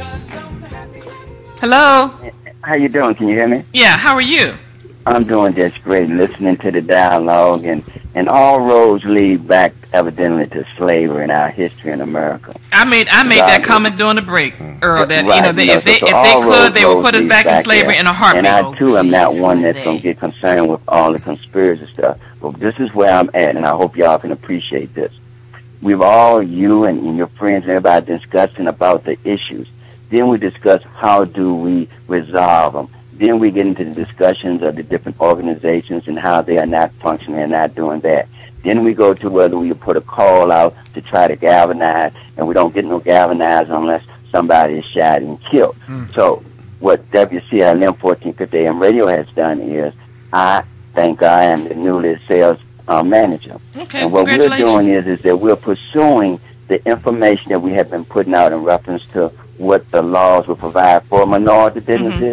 Hello? How you doing? Can you hear me? Yeah, how are you? I'm doing just great, listening to the dialogue, and all roads lead back evidently to slavery in our history in America. I made that comment during the break, Earl, that if they could, they would put us back in slavery in a heartbeat. And I too am not one that's going to get concerned with all the conspiracy stuff. But this is where I'm at, and I hope y'all can appreciate this. We've all, you and your friends and everybody, discussing about the issues. Then we discuss how do we resolve them. Then we get into the discussions of the different organizations and how they are not functioning and not doing that. Then we go to whether we put a call out to try to galvanize, and we don't get no galvanize unless somebody is shot and killed. So what WCLM 1450 AM radio has done is, I think I am the newly sales manager. Okay, and what we're doing is that we're pursuing the information that we have been putting out in reference to what the laws will provide for minority businesses.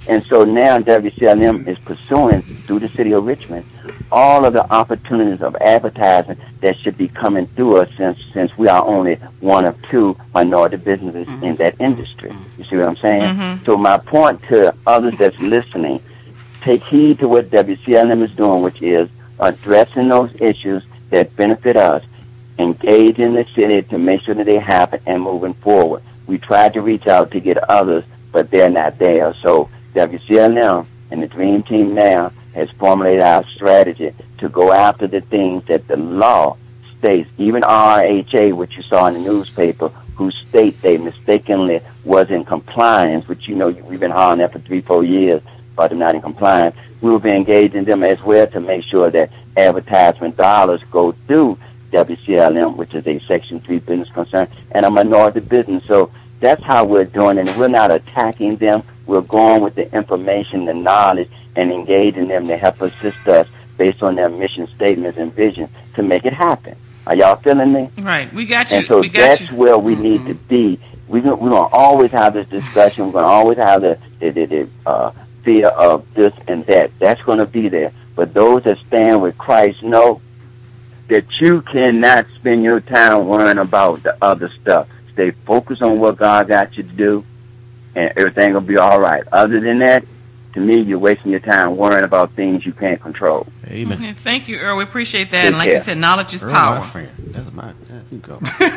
And so now WCLM is pursuing, through the city of Richmond, all of the opportunities of advertising that should be coming through us since we are only one of two minority businesses in that industry. You see what I'm saying? So my point to others that's listening, take heed to what WCLM is doing, which is addressing those issues that benefit us, engage in the city to make sure that they happen, and moving forward. We tried to reach out to get others, but they're not there. So WCLM and the Dream Team now has formulated our strategy to go after the things that the law states, even RHA, which you saw in the newspaper, who state they mistakenly was in compliance, which we've been hollering at for 3-4 years about them not in compliance. We will be engaging them as well to make sure that advertisement dollars go through WCLM, which is a Section 3 business concern, and a minority business. So that's how we're doing it. And we're not attacking them. We're going with the information, the knowledge, and engaging them to help assist us based on their mission statements and vision to make it happen. Are y'all feeling me? Right. We got you. And so that's where we need to be. We're going to always have this discussion. We're going to always have the fear of this and that. That's going to be there. But those that stand with Christ know that you cannot spend your time worrying about the other stuff. Stay focused on what God got you to do, and everything will be all right. Other than that, to me, you're wasting your time worrying about things you can't control. Amen. Okay, thank you, Earl. We appreciate that. And like you said, knowledge is power. My friend. That's my. You go.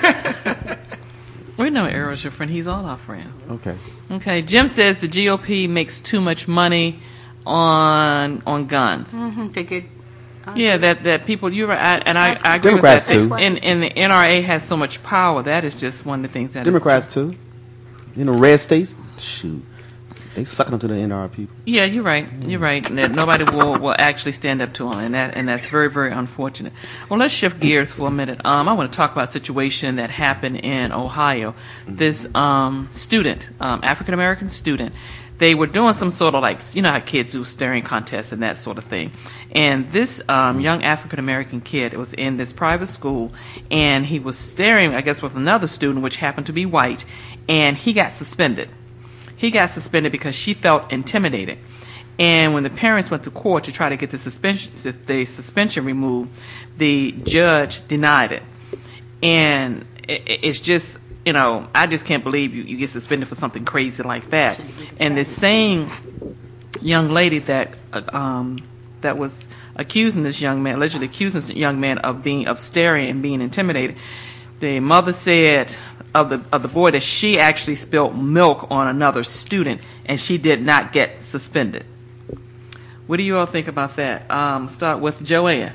We know Earl's your friend. He's all our friends. Okay. Okay. Jim says the GOP makes too much money on guns. They get. Yeah, that people. You're right, and I agree Democrats with that. too. And the NRA has so much power. That is just one of the things that Democrats too. Red states. Shoot. They sucking them to the NR people. Yeah, you're right. You're right. And that nobody will actually stand up to them, and that's very, very unfortunate. Well, let's shift gears for a minute. I want to talk about a situation that happened in Ohio. This student, African American student, they were doing some sort of how kids do staring contests and that sort of thing. And this young African American kid was in this private school, and he was staring, I guess, with another student, which happened to be white, and he got suspended. He got suspended because she felt intimidated. And when the parents went to court to try to get the suspension removed, the judge denied it. And it's just, I just can't believe you get suspended for something crazy like that. And the same young lady that was accusing this young man, allegedly accusing this young man of staring and being intimidated, the mother said of the boy that she actually spilled milk on another student, and she did not get suspended. What do you all think about that? Start with Joanne.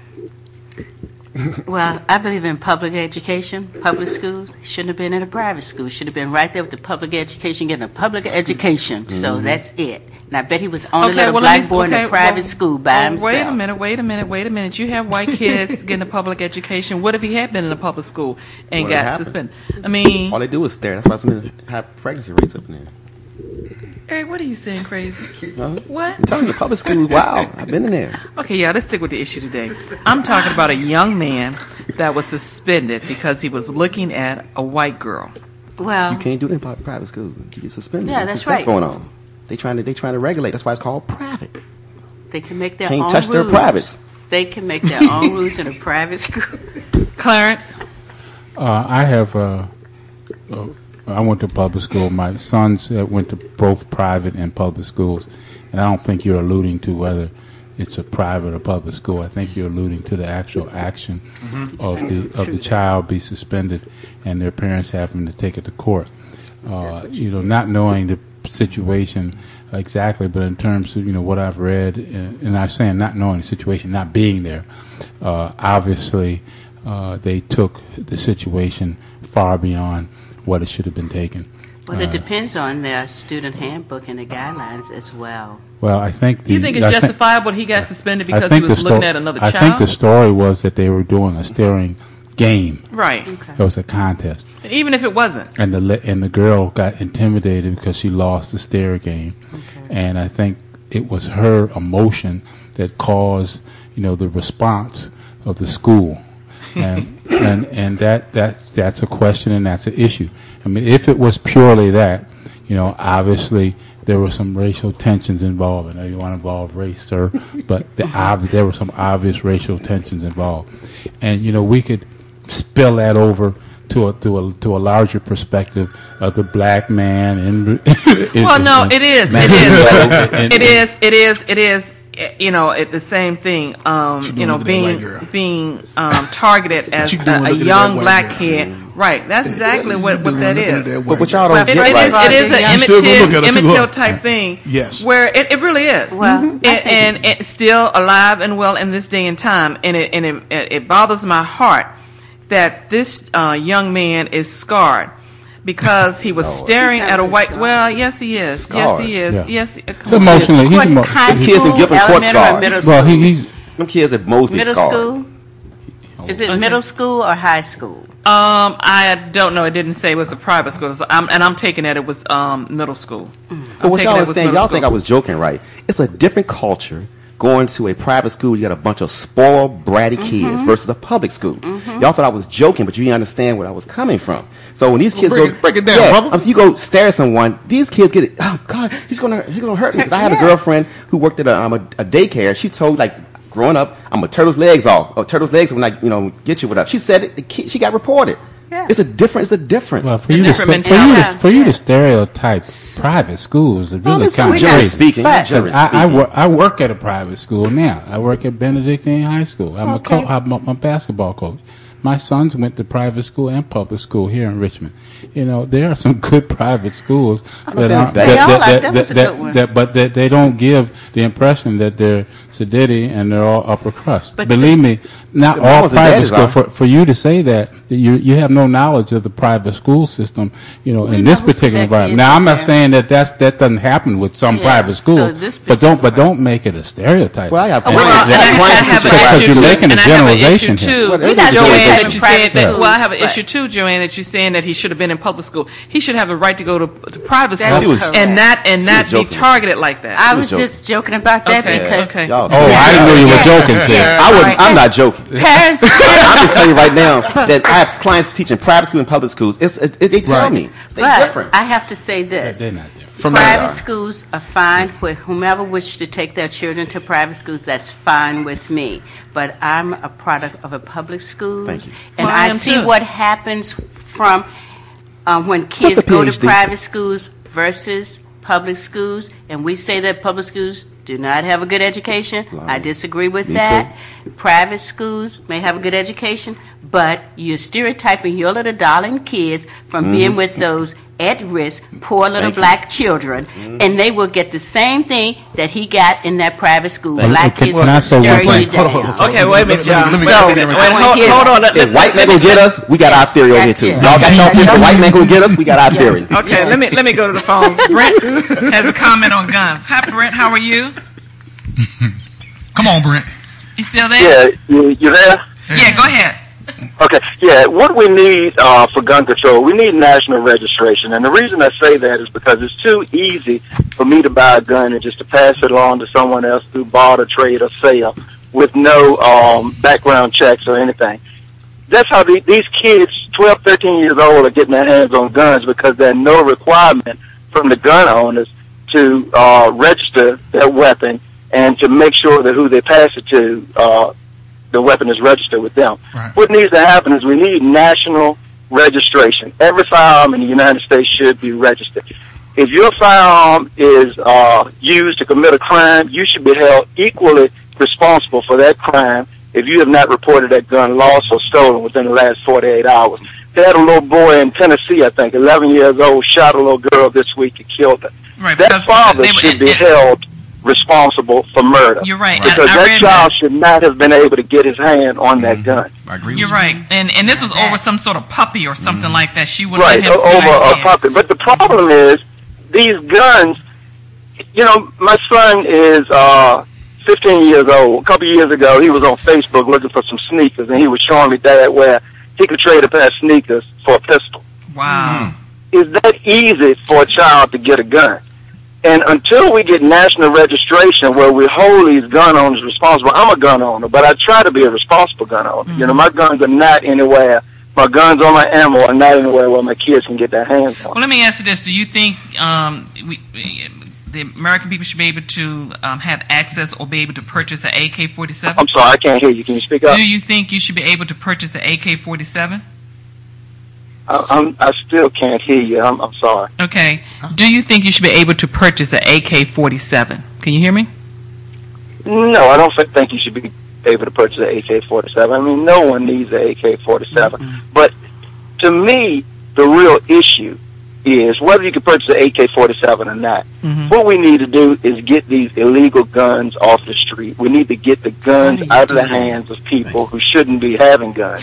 Well, I believe in public education, public schools. Shouldn't have been in a private school. Should have been right there with the public education, getting a public education. So that's it. And I bet he was the only little black boy in a private school by himself. Wait a minute. You have white kids getting a public education. What if he had been in a public school and got suspended? I mean, all they do is stare. That's why so many high pregnancy rates up in there. Eric, what are you saying, crazy? What? I'm telling you, public school, wow. I've been in there. Okay, yeah, let's stick with the issue today. I'm talking about a young man that was suspended because he was looking at a white girl. Well, you can't do that in private school. You get suspended. Yeah, that's right. What's going on? They trying to regulate. That's why it's called private. They can make their own rules. Can't touch their privates. They can make their own rules in a private school. Clarence? I went to public school. My sons went to both private and public schools, and I don't think you're alluding to whether it's a private or public school. I think you're alluding to the actual action of the child be suspended and their parents having to take it to court. Not knowing the situation exactly, but in terms of what I've read, and I'm saying not knowing the situation, not being there, obviously they took the situation far beyond what it should have been taken. Well, it depends on their student handbook and the guidelines as well. Well, I think you think it's justifiable he got suspended because he was looking at another child? I think the story was that they were doing a staring game. Right. Okay. It was a contest. Even if it wasn't. And the girl got intimidated because she lost the stare game. Okay. And I think it was her emotion that caused, the response of the school. And that's a question and that's an issue. I mean, if it was purely that, obviously there were some racial tensions involved. I know you want to involve race, sir, but there were some obvious racial tensions involved. And, we could spill that over to a larger perspective of the black man. It is. At the same thing, being targeted as a young black kid. Right, that's exactly what that is. But y'all don't get it is an immature type thing. Yes, where it really is. Well, and it's still alive and well in this day and time. And it bothers my heart that this young man is scarred. Because he was staring at a white. Well, yes, he is. Scarred. Yes, he is. Yeah. Yes, So emotionally, he's kids in Gilpin Court scarred. Well, he's them kids at Mosby middle scarred. school. Is it middle school or high school? I don't know. It didn't say it was a private school, so I'm taking it was middle school. But what y'all was saying, y'all think I was joking, right? It's a different culture. Going to a private school, you got a bunch of spoiled, bratty kids versus a public school. Y'all thought I was joking, but you didn't understand where I was coming from. So when these kids break it down, brother. You go stare at someone, these kids get it. Oh God, he's gonna hurt me. Because I had a girlfriend who worked at a daycare. She told, like, growing up, I'm gonna tear those legs off. Or tear those legs when I get you whatever. She said it. She got reported. Yeah. It's a difference. Well, for you to stereotype private schools is really kind of crazy. I work at a private school now. I work at Benedictine High School. I'm a basketball coach. My sons went to private school and public school here in Richmond. There are some good private schools, but they don't give the impression that they're sedity and they're all upper crust. But believe me, not all private school. For you to say that you have no knowledge of the private school system, in this particular environment. Now, I'm not saying that doesn't happen with some private schools, but don't make it a stereotype. Well, I have because you're making a generalization here. I have an issue too, Joanne, that you're saying that he should have been in public school. He should have a right to go to private school and not be targeted like that. I was just joking about that because. I didn't know you were joking, Sid. I'm not joking. I'm just telling you right now that I have clients teaching private school and public schools. They tell me they're different. I have to say this. They're not different. Private schools are fine with whomever wishes to take their children to private schools. That's fine with me. But I'm a product of a public school. Thank you. And I see what happens from when kids go to private schools versus public schools. And we say that public schools do not have a good education. I disagree with that. Private schools may have a good education, but you're stereotyping your little darling kids from being with those at-risk, poor little black children, and they will get the same thing that he got in that private school. Black kids will stir you down. Okay, wait a minute, John. Hold on. If white man gonna get us, we got our theory over here too. Y'all got y'all theory. If white man gonna get us, we got our theory. Okay, let me go to the phone. Brent has a comment on guns. Hi, Brent. How are you? Come on, Brent. You still there? Yeah, you there? Yeah, go ahead. Okay, yeah, what we need for gun control, we need national registration. And the reason I say that is because it's too easy for me to buy a gun and just to pass it along to someone else through barter, trade, or sale with no background checks or anything. That's how these kids, 12, 13 years old, are getting their hands on guns because there's no requirement from the gun owners to register their weapon and to make sure that who they pass it to, the weapon is registered with them. Right. What needs to happen is we need national registration. Every firearm in the United States should be registered. If your firearm is used to commit a crime, you should be held equally responsible for that crime if you have not reported that gun lost or stolen within the last 48 hours. They had a little boy in Tennessee, I think, 11 years old, shot a little girl this week and killed her. Right, that father should be held responsible for murder. You're right. Because that child should not have been able to get his hand on that gun. I agree with You're right. And this was over some sort of puppy or something like that. She would right, let him over a puppy. But the problem is, these guns, my son is 15 years old. A couple of years ago, he was on Facebook looking for some sneakers, and he was showing me that where he could trade a pair of sneakers for a pistol. Wow. Is that easy for a child to get a gun? And until we get national registration where we hold these gun owners responsible, I'm a gun owner, but I try to be a responsible gun owner. Mm-hmm. My guns are not anywhere. My guns or my ammo are not anywhere where my kids can get their hands on. Well, let me ask you this. Do you think the American people should be able to have access or be able to purchase an AK-47? I'm sorry, I can't hear you. Can you speak up? Do you think you should be able to purchase an AK-47? I still can't hear you. I'm sorry. Okay. Do you think you should be able to purchase an AK-47? Can you hear me? No, I don't think you should be able to purchase an AK-47. I mean, no one needs an AK-47. But to me, the real issue is whether you can purchase an AK-47 or not. What we need to do is get these illegal guns off the street. We need to get the guns out of the hands of people who shouldn't be having guns.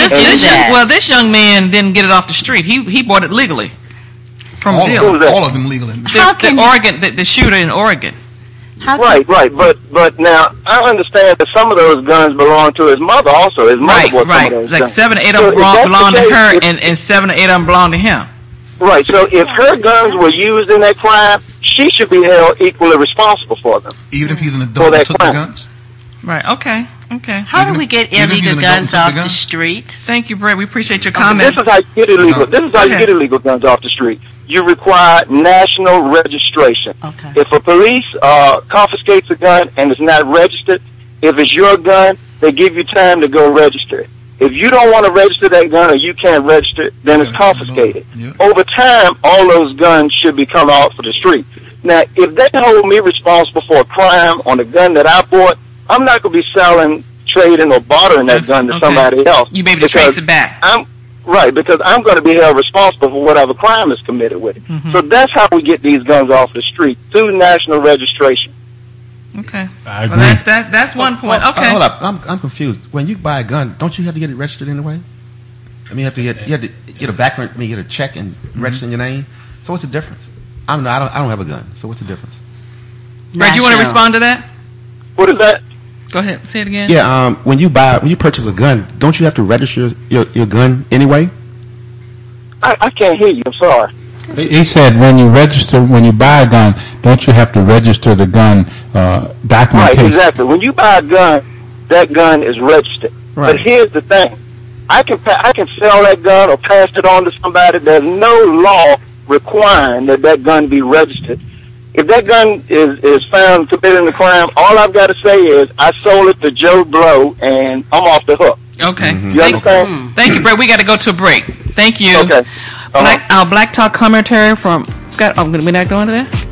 This young man didn't get it off the street. He bought it legally from a dealer. All of them legally. The shooter in Oregon. Right. But now I understand that some of those guns belong to his mother. Also, his mother bought some of those like guns. 7 or 8 of them belong to her, and 7 or 8 of them belong to him. Right. So if her guns were used in that crime, she should be held equally responsible for them. Even if he's an adult that took the guns. Right. Okay. How do we get illegal guns off the street? Thank you, Brett. We appreciate your comment. This is how you get illegal. This is how you get illegal guns off the street. You require national registration. Okay. If a police confiscates a gun and it's not registered, if it's your gun, they give you time to go register it. If you don't want to register that gun or you can't register it, then it's confiscated. Over time, all those guns should be come off of the street. Now, if they hold me responsible for a crime on the gun that I bought, I'm not going to be selling, trading, or bartering that gun to somebody else. You may be able to trace it back. Because I'm going to be held responsible for whatever crime is committed with it. So that's how we get these guns off the street, through national registration. Okay. I agree. Well, that's one point. Okay. Hold up. I'm confused. When you buy a gun, don't you have to get it registered anyway? I mean, you have to get a background, get a check and register your name. So what's the difference? I don't have a gun. So what's the difference? Brad, you want to respond to that? What is that? Go ahead. Say it again. Yeah. When you purchase a gun, don't you have to register your gun anyway? I can't hear you. I'm sorry. He said when you buy a gun, don't you have to register the gun documentation? Right, exactly. When you buy a gun, that gun is registered. Right. But here's the thing. I can sell that gun or pass it on to somebody. There's no law requiring that gun be registered. If that gun is found committing a crime, all I've got to say is I sold it to Joe Blow, and I'm off the hook. Okay. You understand? Thank you, Brett. We got to go to a break. Thank you. Okay. Black Talk commentary from Scott. Oh, we're not going to that?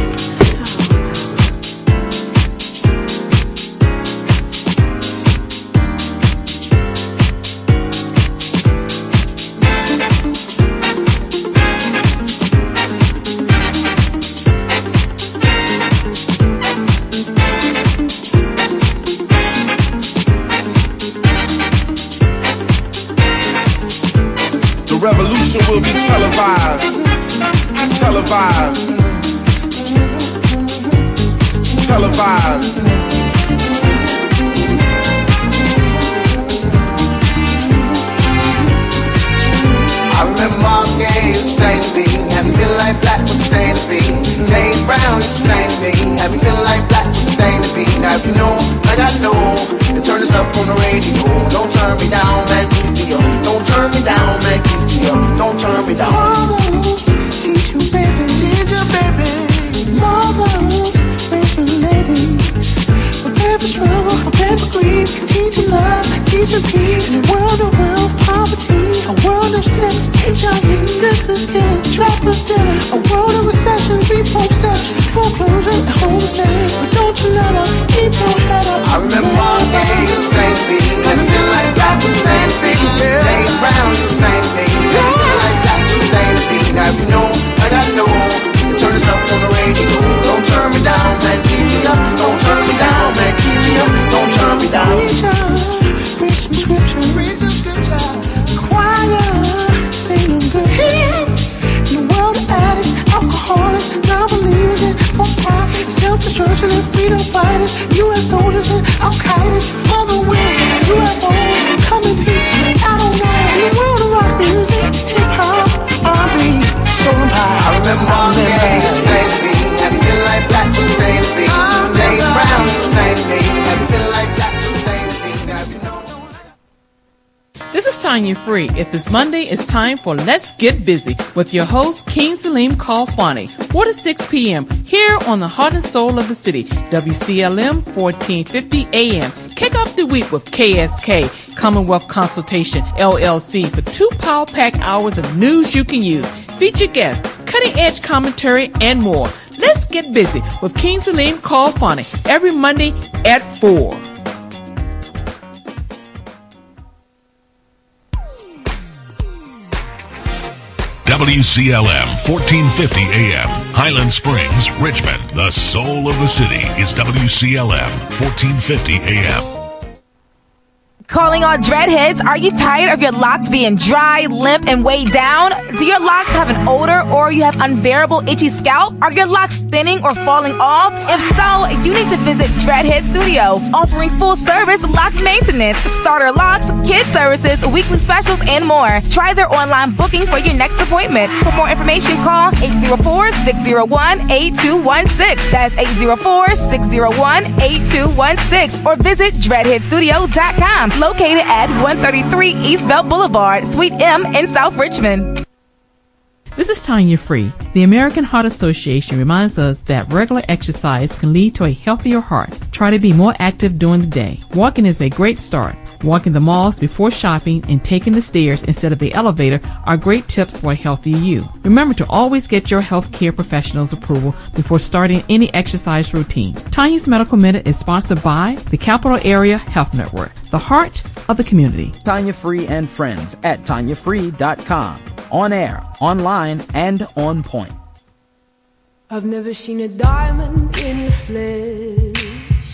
Revolution will be televised. I remember Mark Gaye sang to me, had me feel like black was a stain to me. James Brown sang to me, had me feel like black was a stain to me. Now if you know, like I know, you turn this up on the radio. Don't turn me down, man, keep me up. Don't turn me down, man, keep me up. Don't turn me down. Fathers, teach you baby. Mothers, raise your ladies. Prepare for struggle, prepare for greed. Teach you love, teach you peace. In a world of poverty, a world of sex, HIV, sisters killing, trappers dealing. A world of recession, repossession, foreclosure, and homelessness. But don't you let up, keep your head up. I remember Mark Gaye sang to me, and I feel like that was stand me. James Brown sang to me, and I feel like that was stand me. Now if you know, like I know, you turn this up on the radio. Don't turn me down, man, keep me up. Don't turn me down, man, keep me up. Don't turn me down. Read some scripture, choir, singing good hymns. In the world of addicts, alcoholics, non-believers, and false prophets, self-destruction and freedom fighters, U.S. soldiers and Al-Qaeda's, mother wind, UFO, come in peace. I don't know. In the world of rock music, hip-hop, R&B, soul and pop. I remember Mark Gaye sang to me, and feel like black was staying to me. James Brown sang to me, and feel like black was staying to me. Now you know. This is Tanya Free. If it's Monday, it's time for Let's Get Busy with your host, King Salim Kalfani, 4 to 6 p.m. here on the heart and soul of the city, WCLM 1450 AM. Kick off the week with KSK, Commonwealth Consultation, LLC, for 2 power-packed hours of news you can use, featured guests, cutting-edge commentary, and more. Let's get busy with King Salim Call Phonic every Monday at 4. WCLM 1450 AM, Highland Springs, Richmond. The soul of the city is WCLM 1450 AM. Calling all dreadheads, are you tired of your locks being dry, limp, and weighed down? Do your locks have an odor, or you have unbearable itchy scalp? Are your locks thinning or falling off? If so, you need to visit Dreadhead Studio, offering full-service lock maintenance, starter locks, kid services, weekly specials, and more. Try their online booking for your next appointment. For more information, call 804-601-8216. That's 804-601-8216. Or visit dreadheadstudio.com. Located at 133 East Belt Boulevard, Suite M in South Richmond. This is Tanya Free. The American Heart Association reminds us that regular exercise can lead to a healthier heart. Try to be more active during the day. Walking is a great start. Walking the malls before shopping and taking the stairs instead of the elevator are great tips for a healthier you. Remember to always get your health care professional's approval before starting any exercise routine. Tanya's Medical Minute is sponsored by the Capital Area Health Network, the heart of the community. Tanya Free and friends at TanyaFree.com. On air, online, and on point. I've never seen a diamond in the flesh.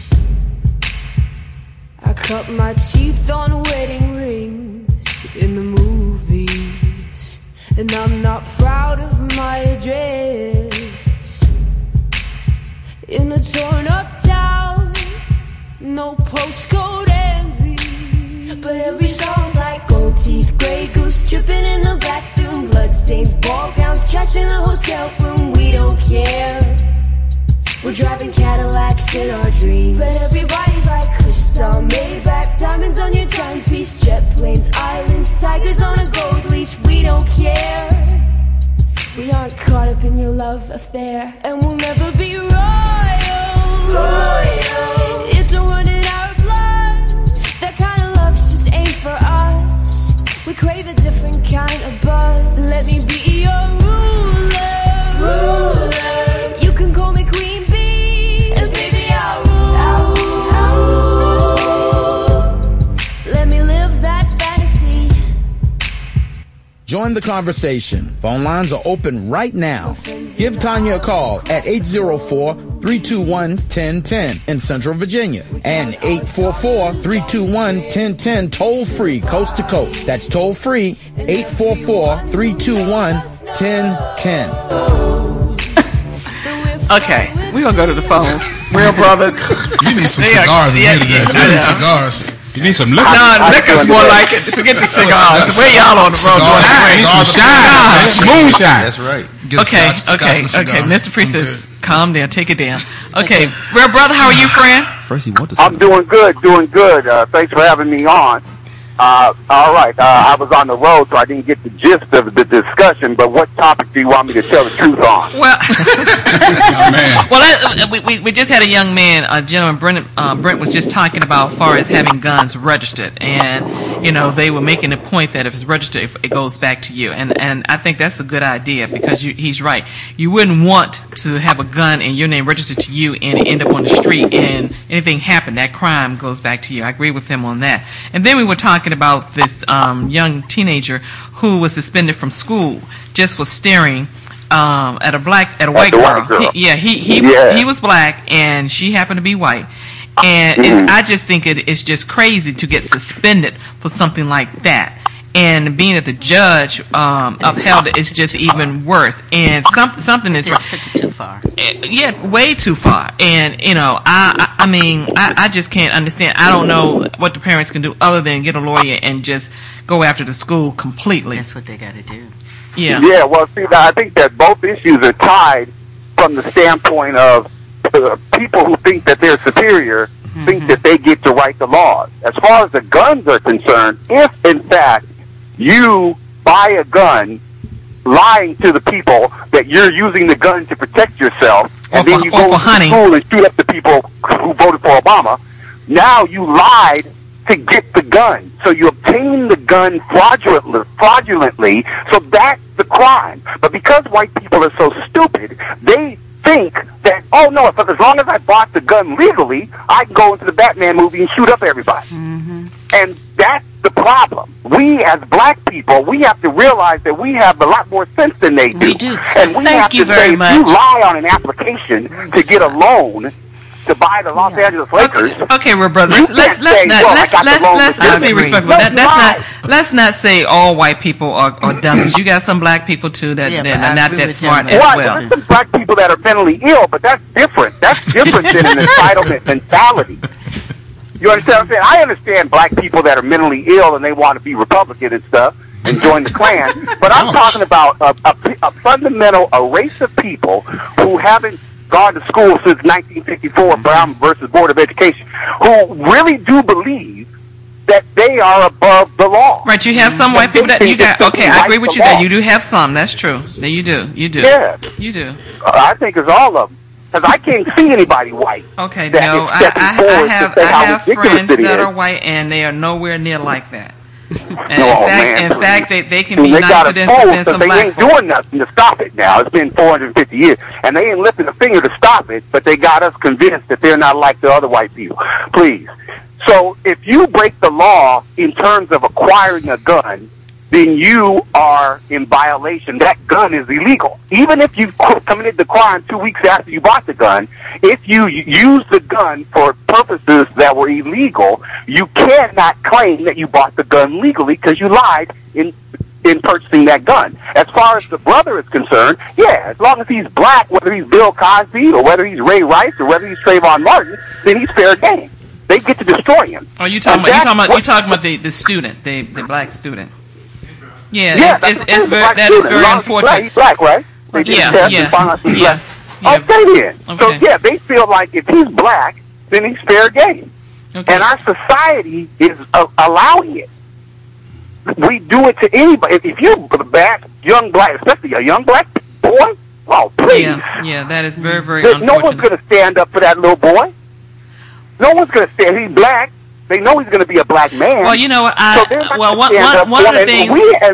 I cut my teeth on wedding rings in the movies, and I'm not proud of my address. In a torn up town, no postcode envy, but every song's like gold teeth, grey goose dripping in the bathroom, bloodstains, ball gowns, trash in the hotel room. We don't care. We're driving Cadillacs in our dreams, but everybody's like crystal, Maybach, diamonds on your timepiece, jet planes, islands, tigers on a gold leash. We don't care. We aren't caught up in your love affair, and we'll never be royal. It's a run in our blood. That kind of luck's just ain't for us. We crave a different kind of buzz. Let me be your ruler. You can call me Queen Bee, and baby I'll rule. Let me live that fantasy. Join the conversation. Phone lines are open right now. Give Tanya a call at 804-321-1010 in Central Virginia and 844-321-1010 toll free coast to coast. That's toll free 844-321-1010. Okay, we're going to go to the phone. Real brother. You need some cigars in here today. You need cigars. You need some liquor. No, liquor's more like it. Forget the cigars. The way y'all on the road going You need some shine. Moonshine. That's right. Okay, Mr. Free says, calm down, take it down. Okay, real brother, how are you, friend? First, he wants to. I'm doing good. Thanks for having me on. All right. I was on the road, so I didn't get the gist of the discussion. But what topic do you want me to tell the truth on? Well, we just had a young man, a gentleman, Brent was just talking about as far as having guns registered, and they were making a point that if it's registered, it goes back to you, and I think that's a good idea because he's right. You wouldn't want to have a gun and your name registered to you and end up on the street and anything happen, that crime goes back to you. I agree with him on that. And then we were talking about this young teenager who was suspended from school just for staring at a white girl. He was black and she happened to be white. And I just think it's just crazy to get suspended for something like that. And being that the judge upheld it, it's just even worse. And something is took it too far. Yeah, way too far. And I mean, I just can't understand. I don't know what the parents can do other than get a lawyer and just go after the school completely. That's what they got to do. Yeah. Yeah. Well, see, I think that both issues are tied from the standpoint of people who think that they're superior. Think that they get to write the laws. As far as the guns are concerned, if in fact you buy a gun lying to the people that you're using the gun to protect yourself, and then you go to school and shoot up the people who voted for Obama. Now you lied to get the gun. So you obtained the gun fraudulently, so that's the crime. But because white people are so stupid, they think that, oh no, as long as I bought the gun legally, I can go into the Batman movie and shoot up everybody. And that's the problem. We, as black people, we have to realize that we have a lot more sense than they do. We do. And we have to say, if you lie on an application to get a loan to buy the Los Angeles Lakers. Okay, we're brothers. Let's be respectful. Let's not say all white people are dumb. You got some black people too that are not that smart as well. There's some black people that are mentally ill, but that's different. That's different than an entitlement mentality. You understand what I'm saying? I understand black people that are mentally ill and they want to be Republican and stuff and join the Klan, but I'm talking about a race of people who haven't gone to school since 1954, Brown versus Board of Education, who really do believe that they are above the law. Right, you have some white people that you got. Okay, I agree with you that you do have some. That's true. You do. Yeah, you do. I think it's all of them. Because I can't see anybody white. Okay, no, I have friends that are white, and they are nowhere near like that. And in fact, they can be nicer than some black folks. They ain't doing nothing to stop it now. It's been 450 years. And they ain't lifting a finger to stop it, but they got us convinced that they're not like the other white people. Please. So if you break the law in terms of acquiring a gun, then you are in violation. That gun is illegal. Even if you committed the crime 2 weeks after you bought the gun, if you use the gun for purposes that were illegal, you cannot claim that you bought the gun legally because you lied in purchasing that gun. As far as the brother is concerned, yeah, as long as he's black, whether he's Bill Cosby or whether he's Ray Rice or whether he's Trayvon Martin, then he's fair game. They get to destroy him. Oh, you talking about the student, the black student? Yeah, that is very unfortunate. He's black, right? Yes. Okay, then. So, they feel like if he's black, then he's fair game. Okay. And our society is allowing it. We do it to anybody. If you're young black, especially a young black boy, oh, please. Yeah, that is very, very unfortunate. No one's going to stand up for that little boy. No one's going to stand. He's black. They know he's going to be a black man. Well, you know what? One of the things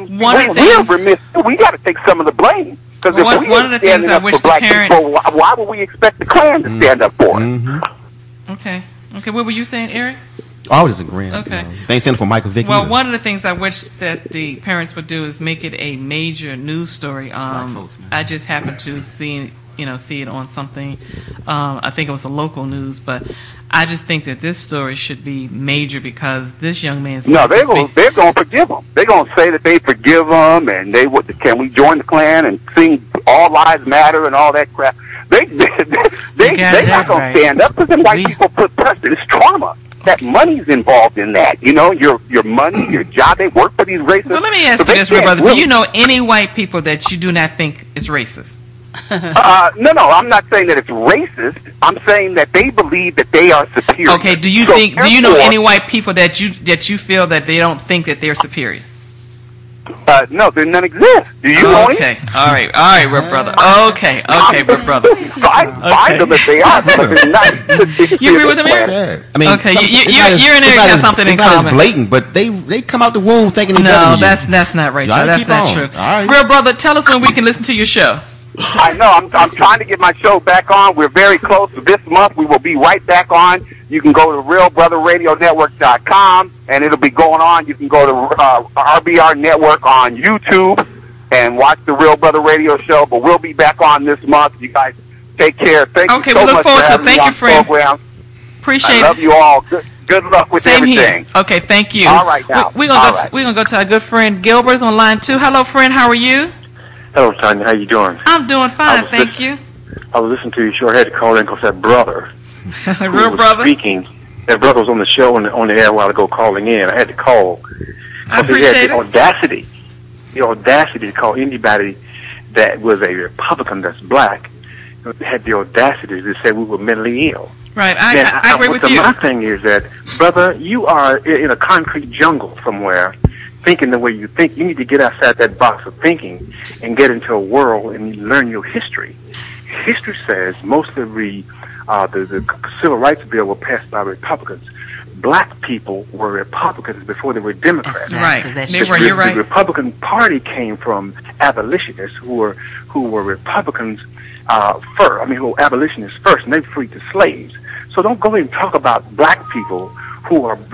we got to take some of the blame. Because one of the things I wish the parents. People, why would we expect the Klan to stand up for it? Okay. What were you saying, Eric? I was just agreeing. Okay. They ain't sending for Michael Vick. Well, one of the things I wish that the parents would do is make it a major news story. I just happened to see it on something. I think it was a local news, but I just think that this story should be major because this young man's they're going to forgive him. They're going to say that they forgive him, and can we join the Klan and sing "All Lives Matter" and all that crap. They're not going to stand up because white people put pressure. It's trauma. That money's involved in that. You know, your money, your job. They work for these racists. Well, let me ask you this, brother. Do you know any white people that you do not think is racist? No, I'm not saying that it's racist. I'm saying that they believe that they are superior. Okay, do you know any white people that you feel that they don't think that they're superior? No, then none exist. Do you know any? Okay, all right, we're brother. Okay, we're brother. Find them if they are, but it's not. You agree with him, Eric? Yeah. I mean, okay, you're and Eric got something in common. It's not as blatant, but they come out the womb thinking they're better than you. that's not right, Joe. That's not true. Right. Real brother, tell us when we can listen to your show. I know. I'm trying to get my show back on. We're very close. This month we will be right back on. You can go to RealBrotherRadioNetwork.com, and it'll be going on. You can go to RBR Network on YouTube and watch the Real Brother Radio Show. But we'll be back on this month. You guys take care. Thank you so much. Okay, we look forward to it. Thank you, friend. Appreciate it. I love you all. Good luck with everything. Here. Okay, thank you. All right, now. We're gonna go to our good friend Gilbert's on line 2. Hello, friend. How are you? Hello, Tanya. How you doing? I'm doing fine, thank you. I was listening to you. Sure, I had to call in because that brother, real brother, speaking. That brother was on the show on the air a while ago, calling in. I had to call. I appreciate he had the audacity to call anybody that was a Republican that's black. Had the audacity to say we were mentally ill. Right, I agree with you. My thing is that, brother, you are in a concrete jungle somewhere. Thinking the way you think, you need to get outside that box of thinking and get into a world and learn your history. history says most of the civil rights bill was passed by Republicans. Black people were Republicans before they were Democrats. Right. You're right. The Republican Party came from abolitionists who were Republicans first. I mean, who were abolitionists first, and they freed the slaves. So don't go ahead and talk about black people who are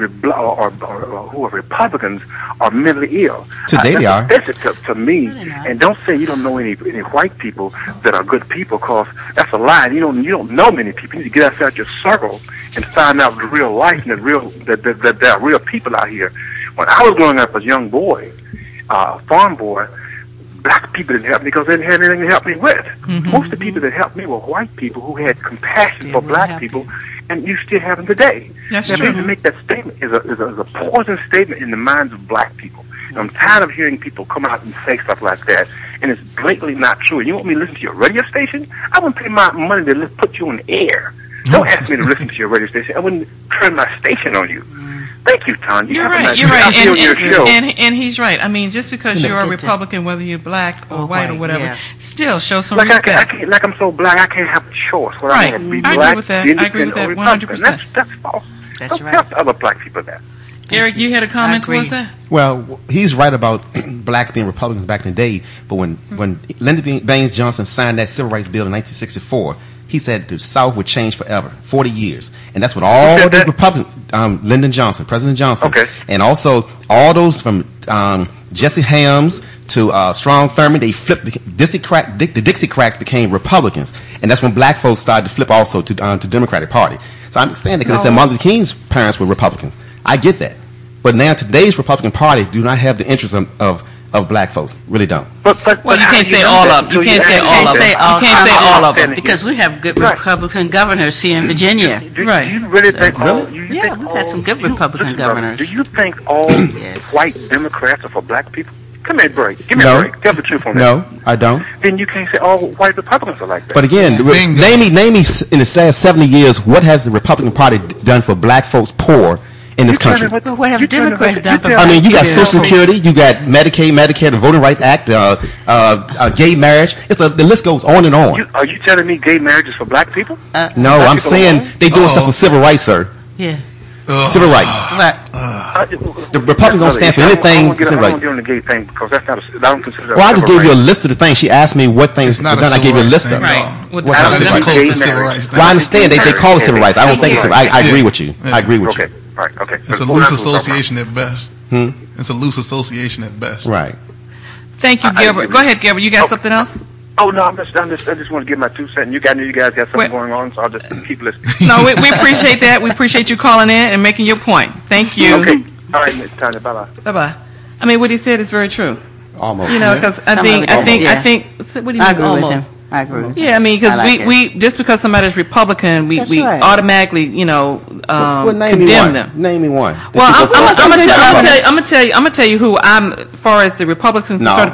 Republicans are mentally ill. Today they are. That's offensive to me. And don't say you don't know any white people that are good people, because that's a lie. You don't know many people. You need to get outside your circle and find out the real life and that there are real people out here. When I was growing up as a young boy, farm boy, black people didn't help me because they didn't have anything to help me with. Most of the people that helped me were white people who had compassion for black people, and you still have them today. That's now, true. to make that statement is a poison statement in the minds of black people. And I'm tired of hearing people come out and say stuff like that, and it's blatantly not true. And you want me to listen to your radio station? I wouldn't pay my money to put you on the air. Don't ask me to listen to your radio station. I wouldn't turn my station on you. Thank you, Tanya. You're right. You're right. And he's right. I mean, just because you're a Republican, whether you're black or white or whatever, still show some respect. Like I'm so black, I can't have a choice. Well, right. I want to be I black, agree with that. I agree with that 100%. That's false. That's Don't tell other black people that. Eric, you had a comment towards that? Well, he's right about blacks being Republicans back in the day, but when Lyndon Baines Johnson signed that Civil Rights Bill in 1964, he said the South would change forever, 40 years. And that's what all the Republicans, Lyndon Johnson, President Johnson, and also all those from Jesse Helms to Strom Thurmond, they flipped, the Dixiecrats became Republicans. And that's when black folks started to flip also to Democratic Party. So I understand that because they said Martin Luther King's parents were Republicans. I get that. But now today's Republican Party do not have the interest of black folks. Really don't. Well, you can't say all of them. You can't say all of them. You can't say all of them. Because we have good Republican governors here in Virginia. Right. Do you really think we've had some good Republican governors. Do you think all white Democrats are for black people? Come here, break. Give me a break. Tell the truth on that. No, I don't. Then you can't say all white Republicans are like that. But again, name me in the last 70 years, what has the Republican Party done for black folks poor in this country? What have Democrats done for I mean, you got Social Security, you got Medicaid, Medicare, the Voting Rights Act, gay marriage. The list goes on and on. Are you telling me gay marriage is for black people? No, I'm saying they doing stuff for civil rights, sir. Yeah. Civil rights. The Republicans don't stand for anything. I won't get on the gay thing because that's not. I don't consider that. Well, I just gave you a list of the things. She asked me what things were done. I gave you a list of them. Well, I understand they call it civil rights. I don't think it's civil. I agree with you. I agree with you. Okay. It's a loose association at best. It's a loose association at best. Right. Thank you, Gilbert. Go ahead, Gilbert. You got something else? Oh no, I just want to give my 2 cents. You guys got something going on, so I'll just keep listening. No, we appreciate that. We appreciate you calling in and making your point. Thank you. Okay. All right, Miss Tanya. Bye bye. Bye bye. I mean, what he said is very true. Almost. You know, because I think. What do you mean almost? I agree with him. Yeah, I mean, because we just because somebody's Republican, we automatically, condemn them. Name me one. Well, I'm gonna tell you who I'm. As far as the Republicans, black.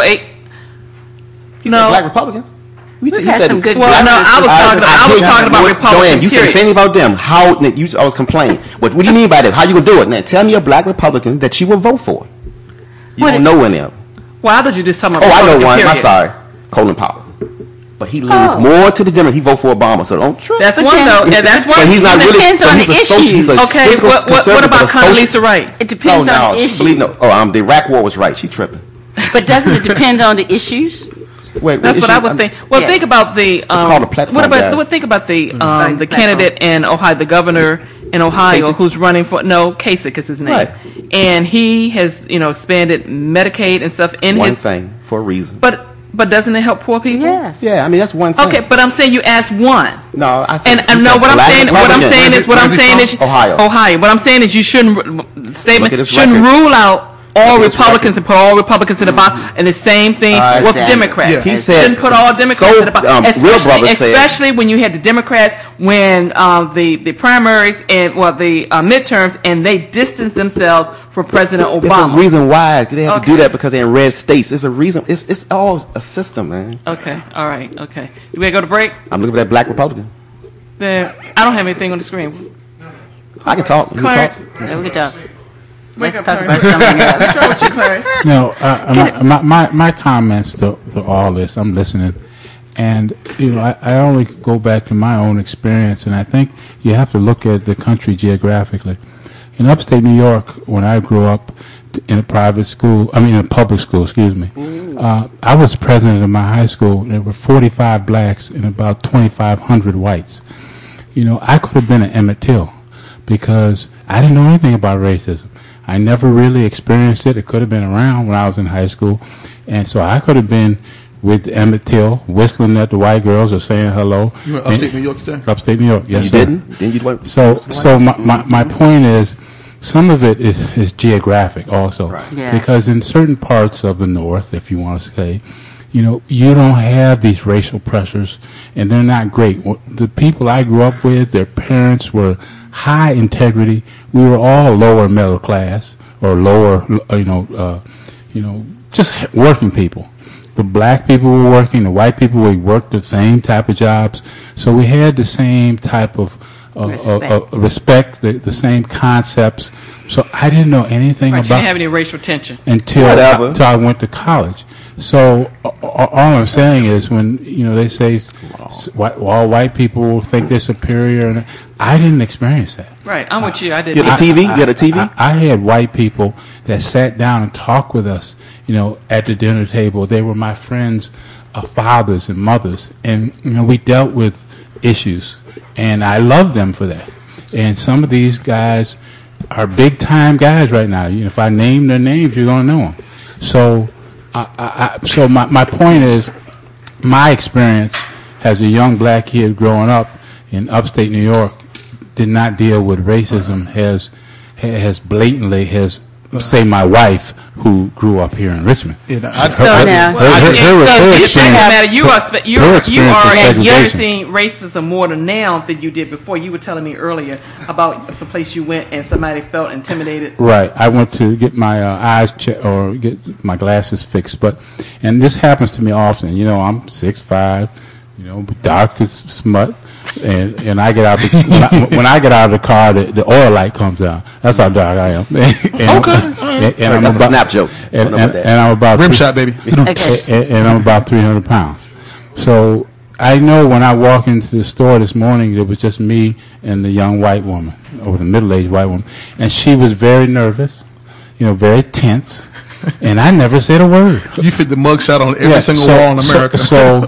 He said black Republicans. We had some good. Well, no, I was talking about Republicans. Joanne, you said anything about them? How you always complain? What do you mean by that? How you gonna do it? Now, tell me a black Republican that you will vote for. You don't know any of them. Well, I thought you just talking about. Oh, I know one. I'm sorry, Colin Powell. But he leans more to the Democrat. He vote for Obama, so don't trust. That's one though. Yeah, that's one. But he's not really. Depends on the issue. Okay, what about Condoleezza Rice? It depends on the issue. The Iraq War was right. She tripping. But doesn't it depend on the issues? That's what I would think. Well, think about the. It's called a platform. Think about the candidate in Ohio, the governor in Ohio, who's running for Kasich is his name, right. And he has expanded Medicaid and stuff in one thing for a reason. But doesn't it help poor people? Yes. Yeah, I mean that's one thing. Okay, but I'm saying you asked one. No, I said. And no, what I'm saying is Ohio. What I'm saying is you shouldn't rule out all Republicans and put all Republicans in the bottom, and the same thing with Democrats. Yeah. He said shouldn't put all Democrats in the bottom, especially when you had the Democrats when the primaries and the midterms, and they distanced themselves from President Obama. It's a reason why they have to do that because they're in red states. It's a reason. It's all a system, man. Okay, all right, okay. Do we go to break? I'm looking for that black Republican. I don't have anything on the screen. I can talk. You can talk. Yeah, we can talk. Let's talk about something else. No, my comments to all this, I'm listening, And, I only go back to my own experience, and I think you have to look at the country geographically. In upstate New York, when I grew up in a public school, I was president of my high school, and there were 45 blacks and about 2,500 whites. I could have been an Emmett Till because I didn't know anything about racism. I never really experienced it. It could have been around when I was in high school. And so I could have been with Emmett Till, whistling at the white girls or saying hello. You were upstate New York, sir? Upstate New York, yes, you sir. Didn't you? So my point is, some of it is geographic also. Right. Yes. Because in certain parts of the North, if you want to say, you don't have these racial pressures, and they're not great. The people I grew up with, their parents were high integrity. We were all lower middle class or lower, just working people. The black people were working, the white people, we worked the same type of jobs. So we had the same type of respect, the same concepts. So I didn't know anything about... You didn't have any racial tension. Until I went to college. So all I'm saying is when, they say all white people think they're superior, and I didn't experience that. Right, I'm with you. I didn't. You had a TV? You had a TV? I had white people that sat down and talked with us, at the dinner table. They were my friends' fathers and mothers, and we dealt with issues, and I loved them for that. And some of these guys are big time guys right now. If I name their names, you're gonna know them. So, so my point is, my experience as a young black kid growing up in upstate New York did not deal with racism as blatantly as, say, my wife who grew up here in Richmond. You are experiencing racism more now than you did before. You were telling me earlier about some place you went and somebody felt intimidated. Right. I went to get my eyes checked or get my glasses fixed, and this happens to me often. I'm 6'5", dark as smut. And I get out when I get out of the car, the oil light comes on. That's how dark I am. And I'm that's a snap joke. And I'm about rim shot, baby. And I'm about 300 pounds. So I know when I walk into the store this morning, it was just me and the young white woman, or the middle-aged white woman, and she was very nervous, very tense, and I never said a word. You fit the mugshot on every single wall in America.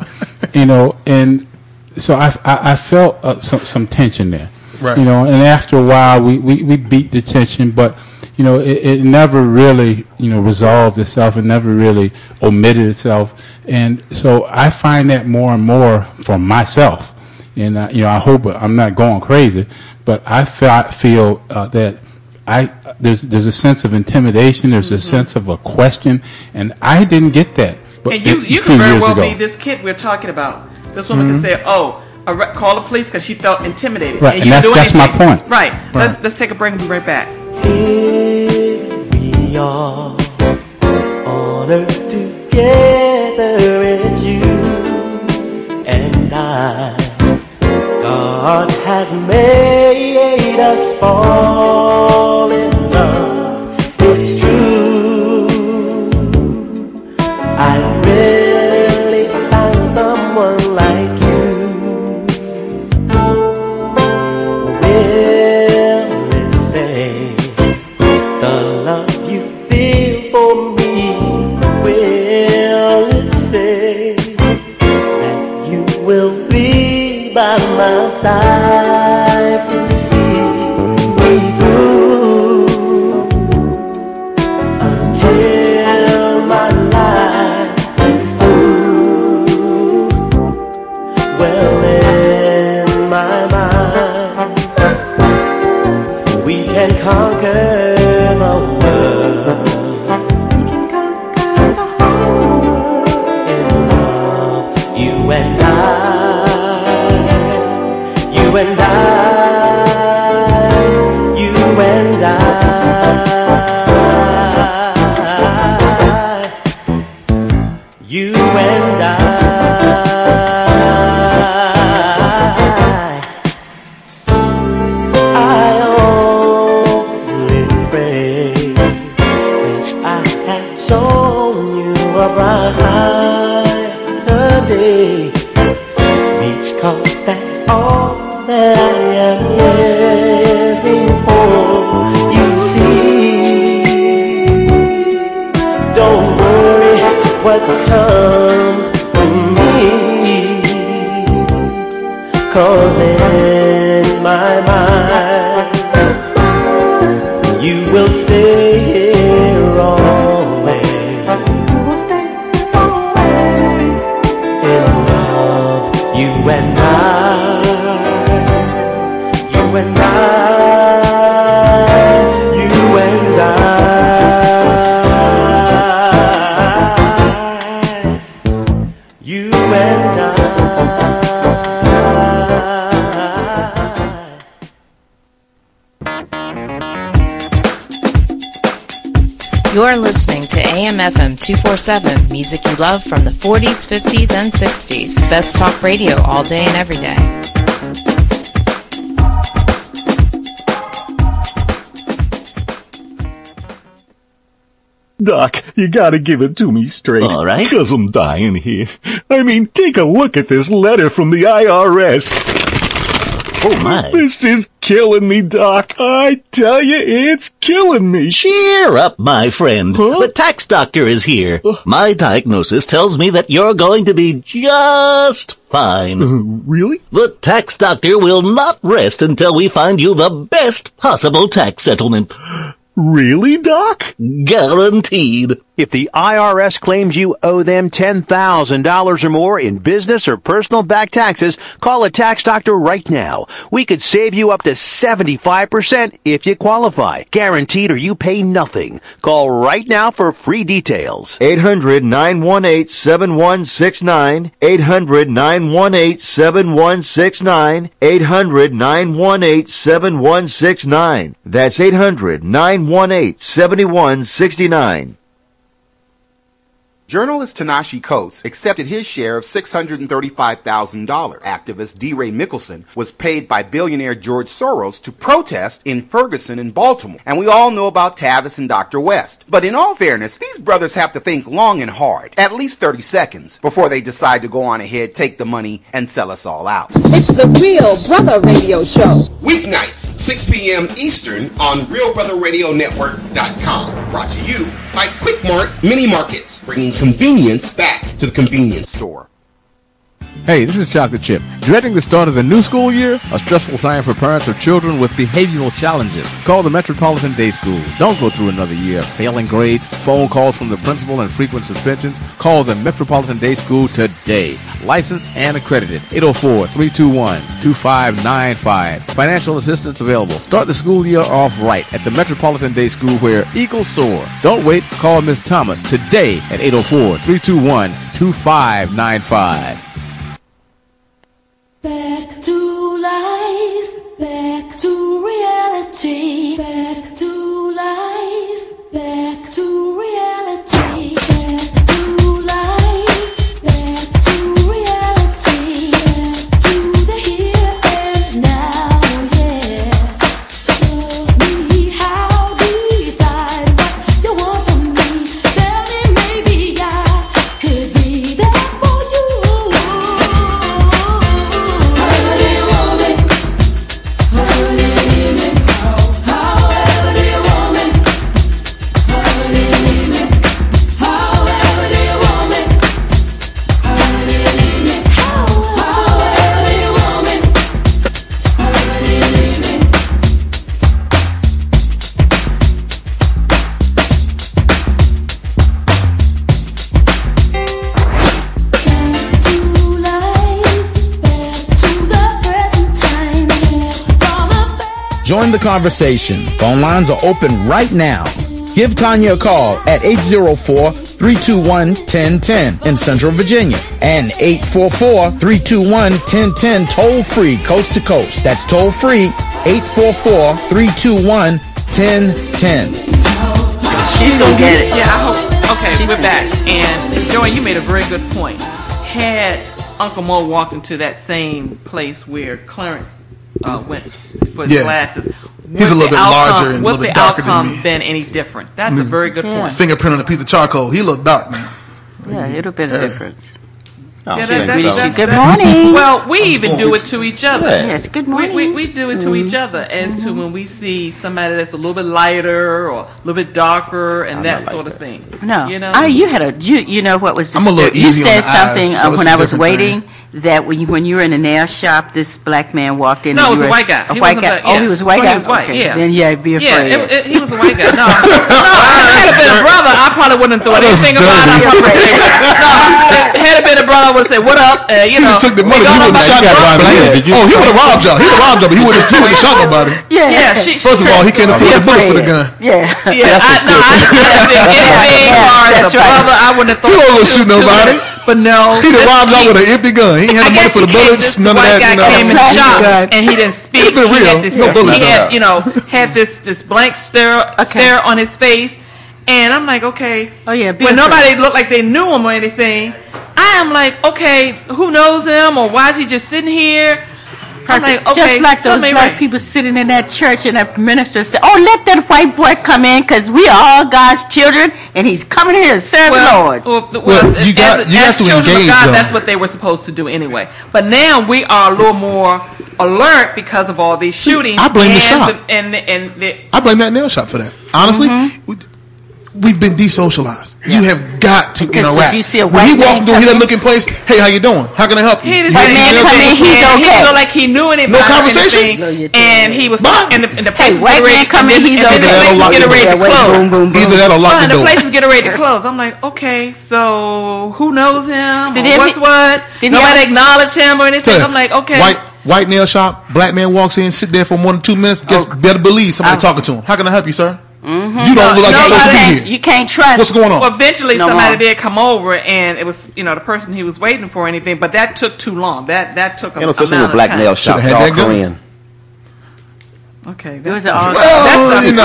So I felt some tension there, right. And after a while we beat the tension, but it never really resolved itself. It never really omitted itself, and so I find that more and more for myself, and I hope I'm not going crazy, but I feel that there's a sense of intimidation, there's a sense of a question, and I didn't get that. And you could very well be this kid we're talking about. This woman can say, call the police because she felt intimidated. Right, and that's my point. Right. Let's take a break and be right back. Here we are on earth together, it's you and I. God has made us fall in love, it's true. I really found someone like you. Will it stay? The love you feel for me, will it say that you will be by my side to see me through until my life is through? Well, in my mind, we can conquer the world. We can conquer the whole world in love, you and I. You and I, you and I, you and I only pray that I have shown you a brighter day. am yearning for. You see, don't worry what comes to me, 'cause in my mind you will stay here always. In love, you and I, you and I, you and I, you and I. You're listening to AM/FM 247, music you love from the 40s, 50s, and 60s. Best talk radio all day and every day. Doc, you gotta give it to me straight. All right. 'Cause I'm dying here. I mean, take a look at this letter from the IRS. Oh, my. This is killing me, Doc. I tell you, it's killing me. Cheer up, my friend. The tax doctor is here. My diagnosis tells me that you're going to be just fine. Really? The tax doctor will not rest until we find you the best possible tax settlement. Really, Doc? Guaranteed. If the IRS claims you owe them $10,000 or more in business or personal back taxes, call a tax doctor right now. We could save you up to 75% if you qualify. Guaranteed or you pay nothing. Call right now for free details. 800-918-7169. 800-918-7169. 800-918-7169. That's 800-918-7169. Journalist Tanashi Coates accepted his share of $635,000. Activist D. Ray Mickelson was paid by billionaire George Soros to protest in Ferguson and Baltimore. And we all know about Tavis and Dr. West. But in all fairness, these brothers have to think long and hard, at least 30 seconds, before they decide to go on ahead, take the money, and sell us all out. It's the Real Brother Radio Show. Weeknights, 6 p.m. Eastern on RealBrotherRadioNetwork.com. Brought to you by Quick Mart Mini Markets, bringing convenience back to the convenience store. Hey, this is Chocolate Chip. Dreading the start of the new school year? A stressful time for parents of children with behavioral challenges. Call the Metropolitan Day School. Don't go through another year of failing grades, phone calls from the principal, and frequent suspensions. Call the Metropolitan Day School today. Licensed and accredited. 804-321-2595. Financial assistance available. Start the school year off right at the Metropolitan Day School where eagles soar. Don't wait. Call Miss Thomas today at 804-321-2595. Back to life, back to reality, back to life, back to reality, back to life, back to reality, back to the here and now, yeah. Show me how to decide what you want from me. Tell me maybe I could be there for you. Join the conversation. Phone lines are open right now. Give Tanya a call at 804-321-1010 in Central Virginia and 844-321-1010 toll free coast to coast. That's toll free 844-321-1010. She's gonna get it. Yeah, I hope. Okay, we're back. And Joey, you made a very good point. Had Uncle Mo walked into that same place where Clarence went for his glasses, he's a little bit larger and a little bit darker than me. Would the outcome been any different? That's a very good point. Fingerprint on a piece of charcoal. He looked dark, man. Yeah, it'll be a difference. Good morning. Well, we even do it to each other. Yeah. Yes, good morning. We do it to each other as to when we see somebody that's a little bit lighter or a little bit darker and that sort of thing. No, you know. You know what was? I'm a little you easy said on the something eyes, so when it's a I was different waiting thing. that when you were in a nail shop, this black man walked in. No, and it was you a were white guy. A He white wasn't guy. a- yeah. Oh, he was a white Oh, guy. he was white, Okay. yeah. Then be afraid. Yeah, he was a white guy. No, had it been a brother, I probably wouldn't have thought anything about it. I probably would say, no, had it been a brother, I would say, "What up?" You He know, took the money. He wouldn't have shot nobody. Oh, he would have robbed y'all. He would have robbed y'all, but he wouldn't have shot nobody. Yeah. First of all, he can't afford the bullet for the gun. Yeah. That's right. Brother, I wouldn't have thought. He won't shoot nobody. But no, He done robbed y'all with an empty gun. He ain't had the money for the bullets. None of white that. guy came in the shop and he didn't speak. It's been real. No bullets. He had this blank stare on his face, and I'm like, okay. Oh yeah. When nobody looked like they knew him or anything, I am like, okay, who knows him or why is he just sitting here? I'm like, okay, just like those something black right. people sitting in that church and that minister said, "Oh, let that white boy come in because we are all God's children and he's coming here to serve the Lord." You got to children engage of God, them. that's what they were supposed to do anyway. But now we are a little more alert because of all these shootings. I blame the shop. I I blame that nail shop for that. Honestly, we've been desocialized. You have got to Because interact. if you see a when he white walks man through, he come doesn't look in place. Hey, how you doing? How can I help you? He didn't You say need anything. help? he's He okay. didn't feel like he knew anybody. No or conversation? anything, and he was and the place was white getting ready. man come in, he's and then okay. the place was getting ready to close. Boom, boom, boom. Either that or lock And the the door. place is getting ready to close. I'm like, okay, so who knows him? Did Or he what's ever- what? did he Nobody ever- acknowledge him or anything. Tell you, I'm like, okay. White nail shop, black man walks in, sit there for more than 2 minutes. Better believe somebody talking to him. How can I help you, sir? You don't look like you're supposed to be here. You can't trust. What's going on? Well, eventually No somebody more. did come over, and it was the person he was waiting for or anything. But that took too long. That took a You know, such amount a of black time. nail shop. Should've All had that gun. Korean. Okay, It was that's all. Well, you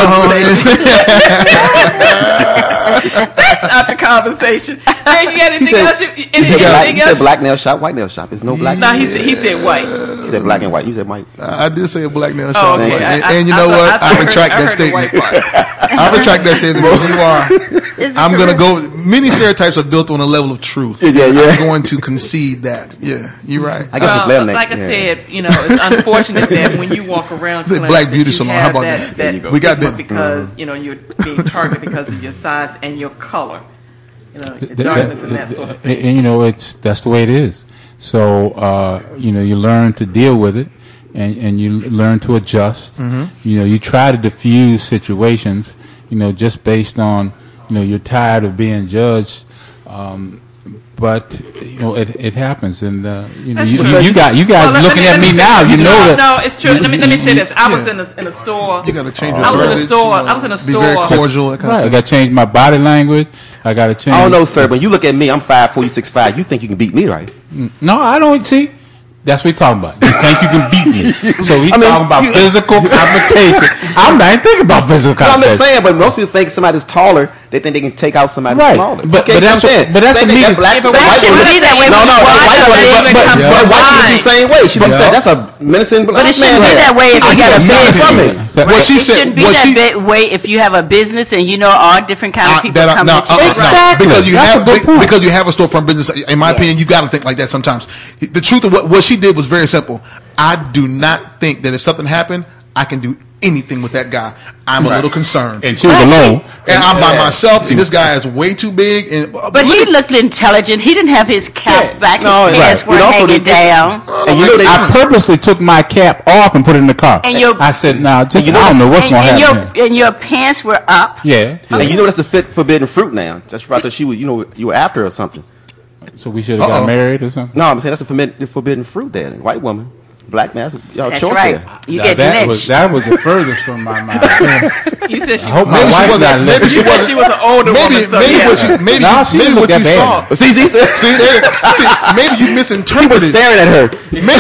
that's not the conversation. Hey, you got anything else? He said black nail shop, white nail shop. It's no black. No, he said white. He said black and white. You said white. I did say a black nail Oh, shop. okay. And you know what? I retract that statement. I retract that statement because you are. I'm going to go. Many stereotypes are built on a level of truth. Yeah. I'm going to concede that. Yeah, you're right. I guess Well, like I said, it's unfortunate that when you walk around, It's a black beauty salon. How about that? There you go. We got stigma that. because you're being targeted because of your size and your color, darkness and that sort of thing. And that's the way it is. So you learn to deal with it, and you learn to adjust. You try to diffuse situations, just based on you're tired of being judged. But it happens, and you guys looking at me now. You know that. No, it's true. Let me say this. I was in a store. You got to change your I was in a verbiage, store. I was in a store. Be very cordial. That kind Right, I of got to change my body language. I got to change. I don't know, sir. When you look at me, I'm 5'4", you 6'5". You think you can beat me, right? No, I don't see. That's what we're talking about. You think you can beat me? So we talking about physical confrontation. I'm not even thinking about physical I'm confrontation. just saying, but most people think somebody's taller. They think they can take out somebody smaller. But that's a media. Black, But the why white should woman, it be that way no, when no, you the watch white woman, television? but white woman the same way. She said that's a menacing black But it shouldn't man be there. that way if you got a business. What she It said. shouldn't be that way if you have a business and all different kinds of people come into your shop. Because you have a storefront business. In my opinion, you got to think like that sometimes. The truth of what she did was very simple. I do not think that if something happened, I can do anything with that guy. I'm a little concerned. And she was alone. And I'm by myself, and this guy is way too big. But he looked intelligent. He didn't have his cap back. His pants were hanging down. And I purposely took my cap off and put it in the car. And your- I said, "Now, just I don't know what's going to happen." And your pants were up. Yeah. And you know that's a forbidden fruit now. That's right. That she was, you were after her or something. So we should have got married or something. No, I'm saying that's a forbidden fruit there. White woman. Black man, y'all That's choice right. there. You get that lynched. was the furthest from my mind. You said she. I hope my Maybe she wife wasn't- got maybe licked. she wasn't- She was an older woman. So Maybe yeah. what you maybe No, she maybe didn't what look you that saw. bad. See, maybe you misinterpreted. He was staring at her.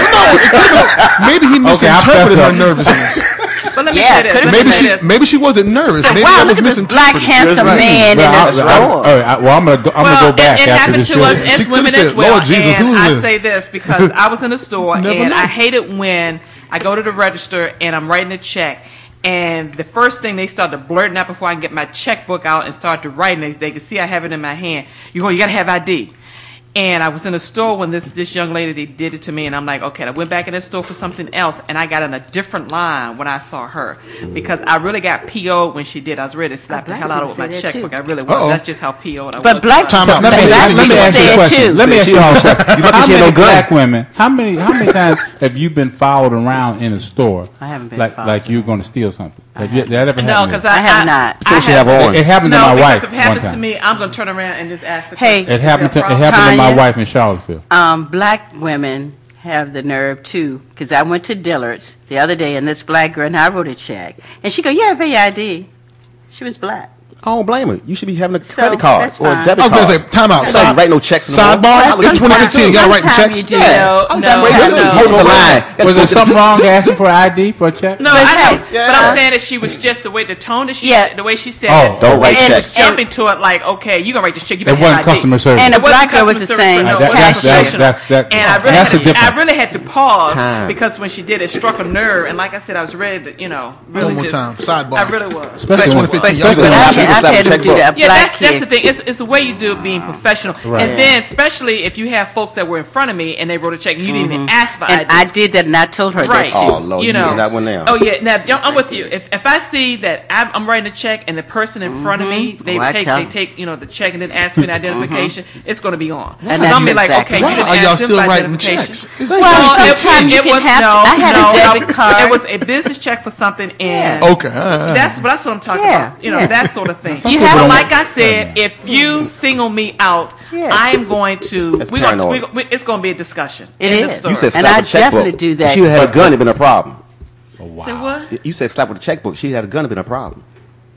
Maybe he misinterpreted her nervousness. But let me say this. Maybe she wasn't nervous. So, Maybe wow, that was look at this black misinterpreted. handsome man in the store. I'm gonna go back it after happened this to show. us as She women could've as said, well. "Lord Jesus, and who is I this?" say this because I was in a store Never and know. I hate it when I go to the register and I'm writing a check. And the first thing they start to blurting out before I can get my checkbook out and start to write, and they can see I have it in my hand. You got to have ID. And I was in a store when this young lady did it to me, and I'm like, okay. I went back in the store for something else, and I got in a different line when I saw her because I really got PO'd when she did. I was ready to slap the hell out of with my checkbook. I really was. That's just how PO'd I was. But black Let me ask you a question. Let me ask you all a question. How many black women? How many times have you been followed around in a store? I haven't been followed. Like you're going to steal something. That ever happened? No, because I have not. So she have on. It happened to my wife. If it happens to me, I'm going to turn around and just ask the question. It happened to my wife in Charlottesville. Black women have the nerve too, because I went to Dillard's the other day, and this black girl, and I wrote a check, and she go, "You have AID." She was black. I don't blame her. You should be having a credit card or a debit card. I was going to say, time out. Don't write no checks. Sidebar. It's 2015. You got to write checks. Hold the line. Was there something wrong asking for ID for a check? No, I know. But I'm saying that she was just the tone that she said, the way she said it. Don't write checks. Jumping to it like, okay, you're going to write this check. You better have ID. It wasn't customer service. And the black girl was the same. And I really had to pause because when she did it, struck a nerve. And like I said, I was ready to, really one more time. Sidebar. I really was. Especially 2015. I've had to do that. Yeah, that's the thing. It's the way you do it, being professional. Right. And then, especially if you have folks that were in front of me and they wrote a check and you didn't even ask for ID. And I did that, and I told her that too. Oh, Lord, you know that one now. Oh, yeah. Now, I'm with you. If I see that I'm writing a check and the person in front of me, they take the check and then ask me an identification, it's going to be on. And I'm be like, okay, you didn't ask them for writing identification. checks? Well, sometimes you can have. I had a debit card. It was a business check for something, and okay, that's what I'm talking about. That sort of thing. Like I said, if you single me out, I am going to. It's going to be a discussion. It is. You said and slap I with a checkbook. Definitely do that. If she had a gun, it'd been a problem. Oh, wow. Say what? You said slap with a checkbook. She had a gun, it'd been a problem.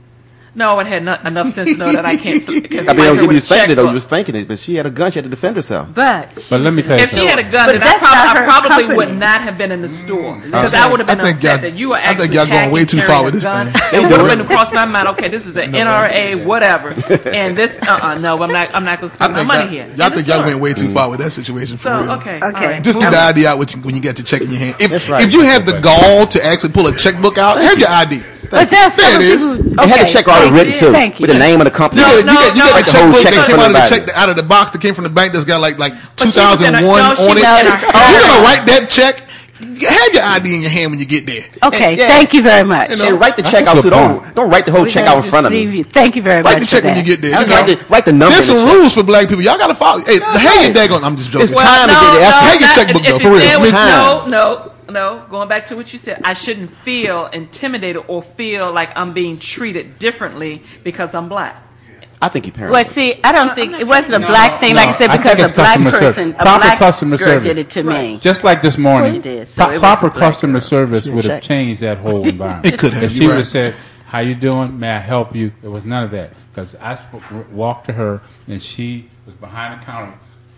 No, it had enough sense to know that I can't. I mean, you was thinking it, though. You was thinking it, but she had a gun. She had to defend herself. But let me tell you, if she had a gun, then I probably would not have been in the store because I would have been upset that you were actually. I think y'all going way too far with this thing. It would have been across my mind. Okay, this is an NRA, whatever, and this. No, I'm not going to spend my money here. Y'all think y'all went way too far with that situation for real. Okay. Just get the ID out when you get the check in your hand. If you have the gall to actually pull a checkbook out, have your ID. But that's there it is. They had the check already written too, with the name of the company. You got the checkbook that came out of the check out of the box that came from the bank that's got like 2001 on it. You're gonna write that check. Have your ID in your hand when you get there. Okay, thank you very much. And write the check out too. Don't write the whole check out in front of me. Thank you very much. Write the check when you get there. Write the number. There's some rules for black people. Y'all gotta follow. Hey, hang your daggone. I'm just joking. It's time to get it. Hang your checkbook though, for real. No, going back to what you said, I shouldn't feel intimidated or feel like I'm being treated differently because I'm black. I think you paranoid. Well, see, I don't think it wasn't a black thing, like I said, because a black person, a black girl did it to me. Just like this morning, so proper customer service would have changed that whole environment. It could have. If she would have said, "How you doing? May I help you?" There was none of that because I walked to her and she was behind the counter,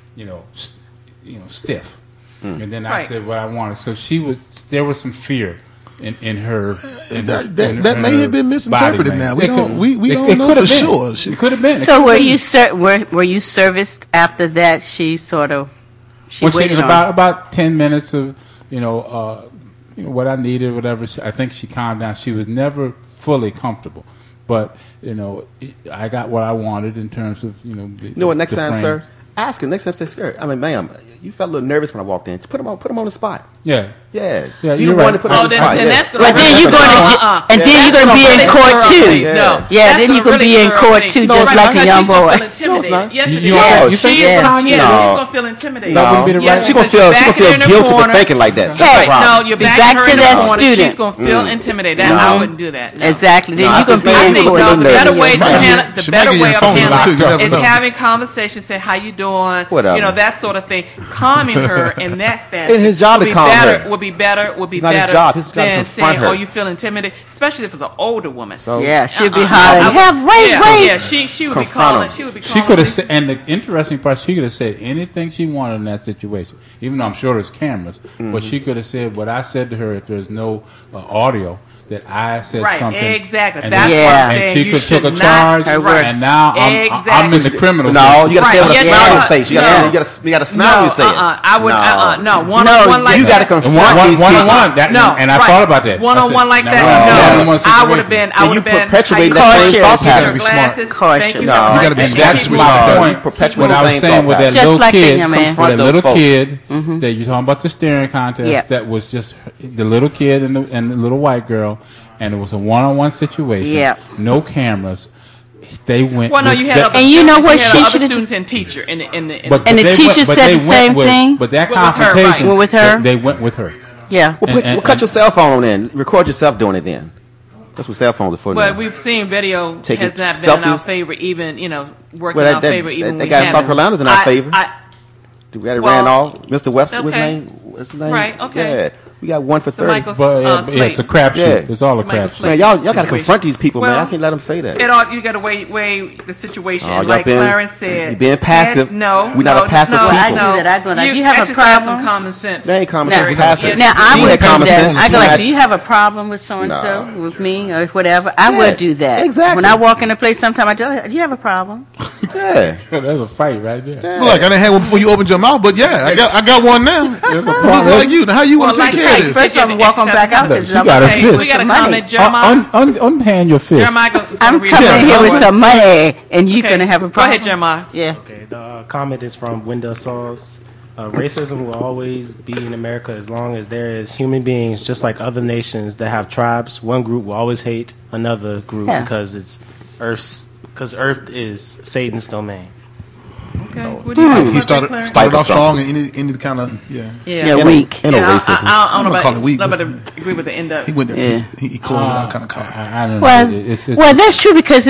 stiff. And then I said what I wanted. So there was some fear in her. That may have been misinterpreted now. We don't know for sure. It could have been. So were you serviced after that? She waited about 10 minutes of, what I needed, whatever. I think she calmed down. She was never fully comfortable. But, I got what I wanted in terms of, You know what, next time, sir? Ask her. Next time, say, sir, ma'am, you felt a little nervous when I walked in. Put him on the spot. Yeah. You you're right. To put on the spot. But then you're going to be in court too. Then you're going to be in court too, just like a young boy. No, it's not. Yes, you think she's going to feel intimidated. No, she's going to feel guilty for thinking like that. No, you're back to that student. She's going to feel intimidated. I wouldn't do that. Exactly. Then you're going to be in court. The better way of handling it is having conversations. Say, how you doing? That sort of thing. Calming her in that fashion. It's his job to calm her. Would be better his job. His job than to confront saying, her. "Oh, you feel intimidated," especially if it's an older woman. So she'd be hollering, wait. Yeah, she would be calling. She could have said, and the interesting part, she could have said anything she wanted in that situation. Even though I'm sure there's cameras, but she could have said what I said to her. If there's no audio, that I said Right, something. exactly. And That's then- what I'm and saying. she You could should took a not- charge, Right. and now I'm Exactly. in the criminal. No, you got to say it with a Right. smile on your Yes, face. You got to smile when you say it. I would. No. No, One-on-one like you got to that. confront these people. One-on-one. No, and I right. thought about that. One-on-one like No. that. One-on-one I would have situation. been. And you perpetuate that same thought pattern. be smart. Thank you. No. You gotta be And smart. that's my point. Perpetuate What the I was same saying thought with that pattern. Just little like kid, the young man. that Confront little those folks. kid that you're talking about the staring contest. Yeah. That was just the little kid and the little white girl, and it was a one-on-one situation. Yeah. No cameras. They went. Well, no, with you had that- other And you know students, what had she other should've- students and teacher in the But And the they teacher went- but said they the went same with- thing? But that With her, right. confrontation, Well, with her? they went with her. Yeah. Well, cut your cell phone in. Record yourself doing it then. That's what cell phones are for. But now. we've seen video Taking has not been in our selfies. favor, even working Well, in our favor. Even that we guy in had South them. Carolina's in our favor. We got it well, ran off. Mr. Webster, what's his okay. name? What's his name? Right, okay. Yeah, we got 1 for 30. Michael But yeah, Slate. it's a crapshoot. Yeah. It's all a Michael crapshoot. Slate. Man, y'all got to Situation. confront these people, man. Well, I can't let them say that. You got to weigh the situation. Oh, y'all like been- Clarence said, you being passive. No, We're not a passive no, people. I do that. I go like, You you have a exercise problem? some common sense. They ain't common Now- sense. Passive. Now, I She would had do common that. sense. I go She like, had- do you have a problem with so-and-so, No. with me, or whatever? I Yeah, would do that. exactly. When I walk in a place, sometimes I tell her, do you have a problem? Yeah. That's a fight right there. Look, I didn't have one before you opened your mouth, but yeah, I got one now. There's a Just problem. like you. Now, how you want to Well, take like care that. of this? First of all, I'm walking back out Look, because she I'm got a okay, fist. We got a with money. comment, Jeremiah. Unhand your fist. Jeremiah goes, I'm read coming it. in here with some money, and you're Okay. going to have a Go problem. ahead, Jeremiah. Yeah. Okay, the comment is from Wendell Sauls. Racism will always be in America as long as there is human beings, just like other nations that have tribes. One group will always hate another group Yeah. because Earth is Satan's domain. Okay. What do you think He about started that, Clarence? off strong and ended kind of Yeah, weak. Ain't no Yeah, racism. I don't know I'm gonna about call it weak, I'm but- about to agree with the end of He went there. Yeah. He closed it out kind of calm. I don't know. Well, It's well, that's true because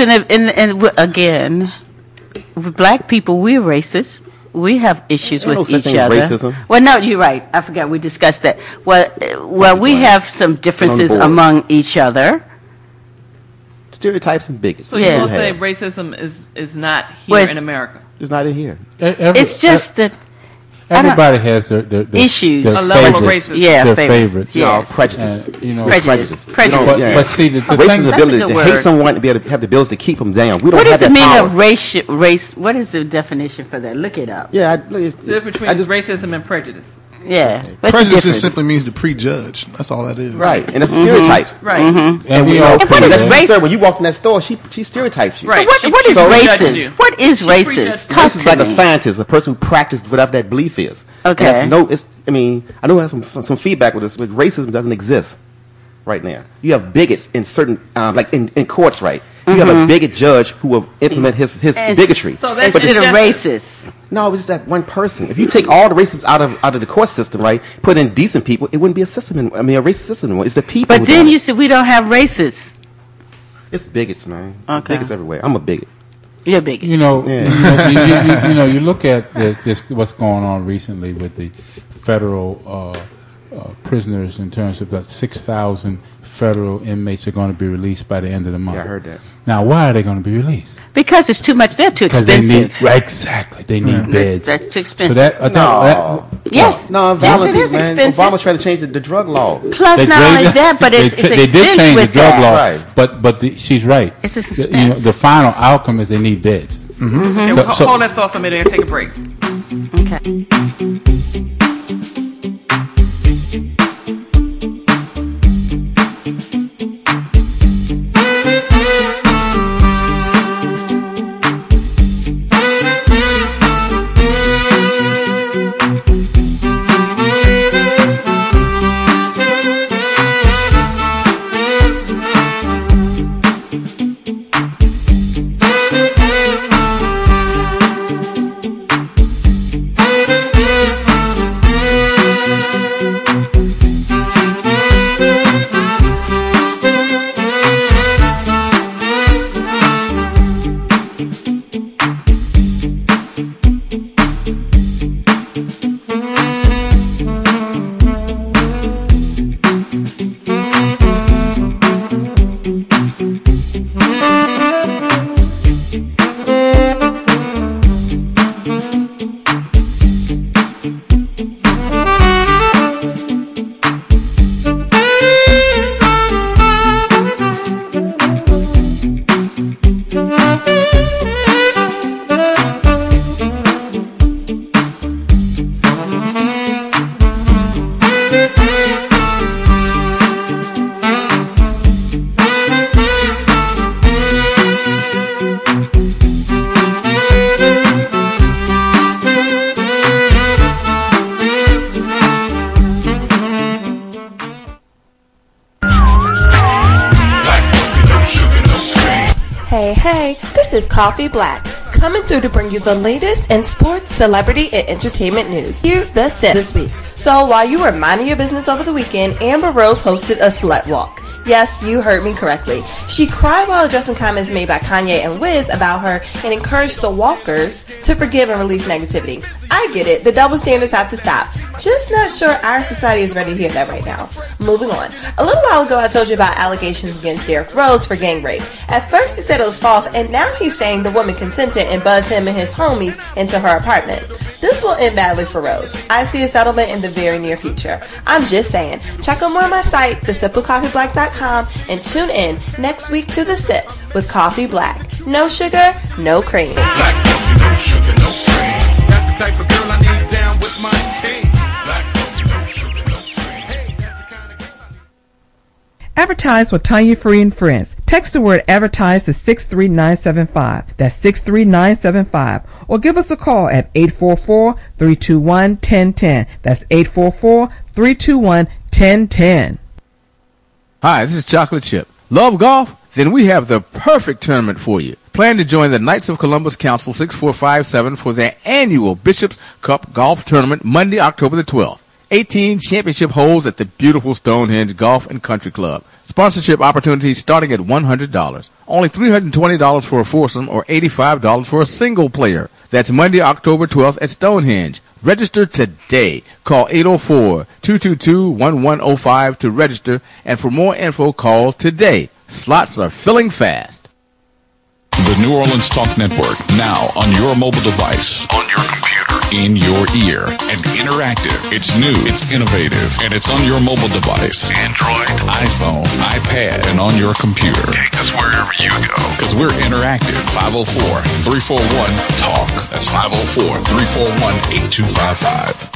again, with black people, we're racist. We have issues Ain't no with such each thing as other. racism. Well, no, you're right. I forgot we discussed that. Well, we have some differences board. among each other. Stereotypes and bigots. So Yeah. you're People going to say have. racism is not here Well, it's- in America? It's not in here. It's just that everybody has their issues. their A level of favorites. racism. Yeah, their favorite. favorites. Yes. Prejudice. Prejudice. We Prejudice. don't- yeah. But see, the Racism thing, is the That's a ability good to word. hate someone and be able to have the ability to keep them down. We don't What have does it that mean power. of race? What is the definition for that? Look it up. Yeah, The difference between racism and prejudice. Yeah. What's the Prejudice difference? just simply means to prejudge. That's all that is. right, and it's stereotypes. Right. And we we all know And what is that's race- sir, when you walk in that store, she stereotypes you. Right. So what is So- racist? you. What is She racist? prejudged you. Talk This is to like me. a scientist, a person who practiced whatever that belief is. Okay. And I mean, I know I have some feedback with this, but racism doesn't exist right now. You have bigots in certain, like in courts, right? You have a bigot judge who will implement his bigotry. So that's But Instead of injustice. racist. no, it's just that one person. If you take all the racists out of the court system, right, put in decent people, it wouldn't be a system. A racist system anymore. It's the people. But who then do it. you said we don't have racists. It's bigots, man. Okay. Bigots everywhere. I'm a bigot. You're a bigot. you know, Yeah. you look at this what's going on recently with the federal prisoners in terms of about 6,000 federal inmates are going to be released by the end of the month. Yeah, I heard that. Now, why are they going to be released? Because it's too much. They're too Because expensive. they need exactly they need beds. That's too expensive. So that Yes. No, Yes, violent it is people, man. expensive. Obama tried to change the drug laws. Plus, They not only did- that, but it's they did expense change the with drug that. law, Right. but she's right. It's a The, suspense. the final outcome is they need beds. Okay, So- well, so- hold that thought for a minute and take a break. Okay. Hey, hey, this is Coffee Black, coming through to bring you the latest in sports, celebrity, and entertainment news. Here's the sip this week. So while you were minding your business over the weekend, Amber Rose hosted a slut walk. Yes, you heard me correctly. She cried while addressing comments made by Kanye and Wiz about her and encouraged the walkers to forgive and release negativity. I get it. The double standards have to stop. Just not sure our society is ready to hear that right now. Moving on. A little while ago, I told you about allegations against Derrick Rose for gang rape. At first, he said it was false, and now he's saying the woman consented and buzzed him and his homies into her apartment. This will end badly for Rose. I see a settlement in the very near future. I'm just saying. Check out more on my site, thesipwithcoffeeblack.com, and tune in next week to The Sip with Coffee Black. No sugar, no cream. Black coffee, no sugar, no cream. That's the type of girl I need down with my team. Black coffee, no sugar, no cream. Hey, that's the kind of girl I need. Advertise with Tanya Free and Friends. Text the word advertise to 63975. That's 63975. Or give us a call at 844-321-1010. That's 844-321-1010. Hi, this is Chocolate Chip. Love golf? Then we have the perfect tournament for you. Plan to join the Knights of Columbus Council 6457 for their annual Bishop's Cup Golf Tournament Monday, October the 12th. 18 championship holes at the beautiful Stonehenge Golf and Country Club. Sponsorship opportunities starting at $100. Only $320 for a foursome or $85 for a single player. That's Monday, October 12th at Stonehenge. Register today. Call 804-222-1105 to register, and for more info, call today. Slots are filling fast. The New Orleans Talk Network, now on your mobile device, on your computer, in your ear, and interactive. It's new, it's innovative, and it's on your mobile device. Android, iPhone, iPad, and on your computer. Take us wherever you go. Because we're interactive. 504-341-TALK. That's 504-341-8255.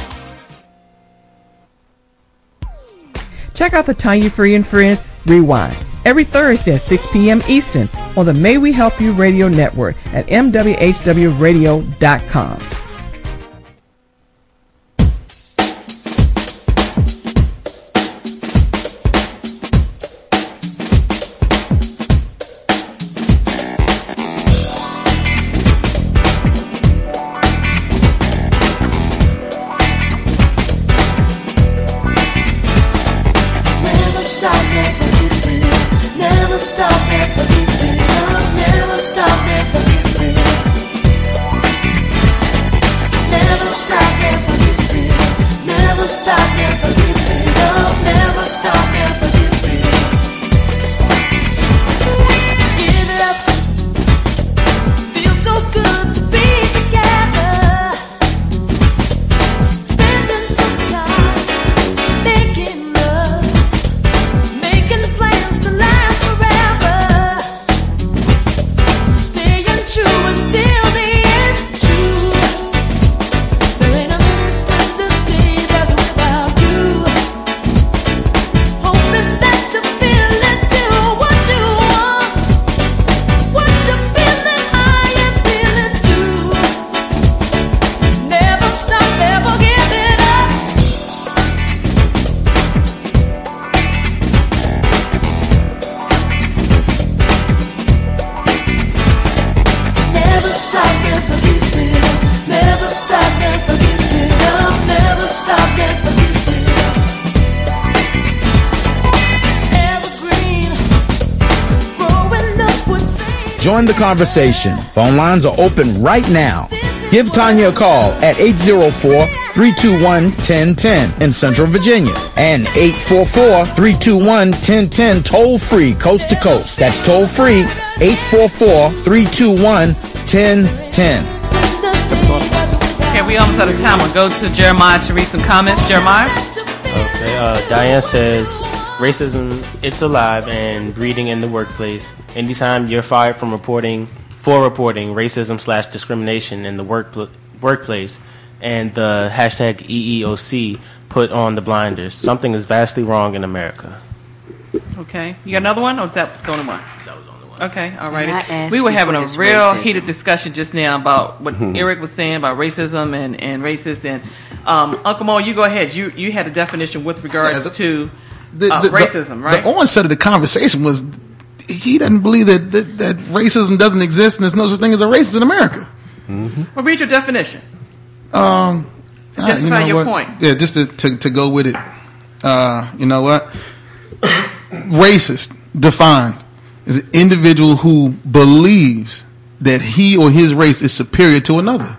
Check out the Tanya Free and Friends Rewind every Thursday at 6 p.m. Eastern on the May We Help You Radio Network at mwhwradio.com. Join the conversation. Phone lines are open right now. Give Tanya a call at 804-321-1010 in Central Virginia and 844-321-1010 toll free coast to coast. That's toll free 844-321-1010. Okay, we almost out of time. We'll go to Jeremiah to read some comments. Jeremiah? Okay, Diane says, racism, it's alive and breeding in the workplace. Anytime you're fired from reporting racism/discrimination in the workplace, and the hashtag EEOC put on the blinders, something is vastly wrong in America. Okay. You got another one, or is that the only one? That was the only one. Okay, all right. We you were having a what is real racism? heated discussion just now about what Eric was saying about racism and racist. And Uncle Mo, you go ahead. You had a definition with regards to racism, right? The onset of the conversation was he doesn't believe that racism doesn't exist and there's no such thing as a racist in America. Well, read your definition. Justify your point. Yeah, just to go with it. You know what? Racist, defined, is an individual who believes that he or his race is superior to another.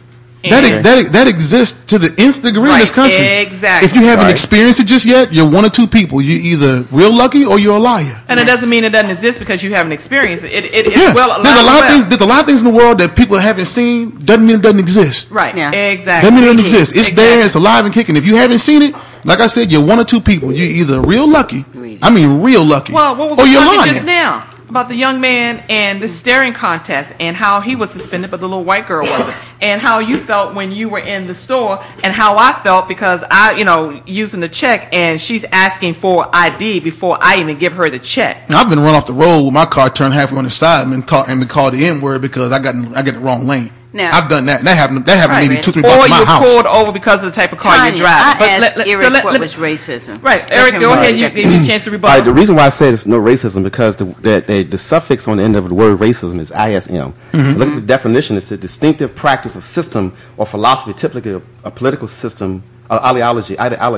That exists to the nth degree in this country. Exactly. If you haven't experienced it just yet, you're one of two people. You're either real lucky or you're a liar. And it doesn't mean it doesn't exist because you haven't experienced it. It is Yeah. well. There's a lot of things. There's a lot of things in the world that people haven't seen. Doesn't mean it doesn't exist. Right. Yeah. Exactly. Doesn't mean it doesn't exist. It's there. It's alive and kicking. If you haven't seen it, like I said, you're one of two people. You're either real lucky. I mean, real lucky. Well, what was or we you're talking lying. just now about the young man and the staring contest and how he was suspended, but the little white girl wasn't, and how you felt when you were in the store, and how I felt because I, using the check, and she's asking for ID before I even give her the check. Now, I've been run off the road with my car turned halfway on the side and been called the N word because I got in the wrong lane. Now, I've done that. That happened maybe 2-3 blocks Or from my you're house. pulled over because of the type of car Tanya, you're driving. I asked Eric what was racism. Right, Eric, go ahead. You give me a chance to rebuttal. All right, the reason why I said it's no racism because the suffix on the end of the word racism is ISM. Look at the definition. It's a distinctive practice of system or philosophy, typically a political system, ideology,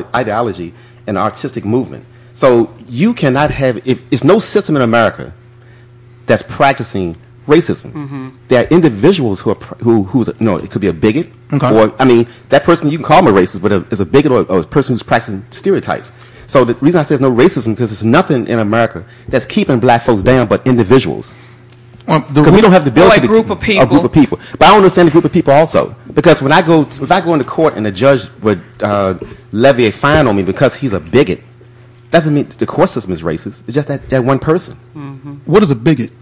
and artistic movement. So you cannot have, if it's no system in America that's practicing racism. There are individuals who's it could be a bigot, or that person you can call them a racist, but is a bigot or a person who's practicing stereotypes. So the reason I say there's no racism because there's nothing in America that's keeping black folks down but individuals. Because we don't have the ability a group of people. A group of people. But I don't understand the group of people also because when if I go into court and the judge would levy a fine on me because he's a bigot, doesn't mean the court system is racist. It's just that one person. What is a bigot?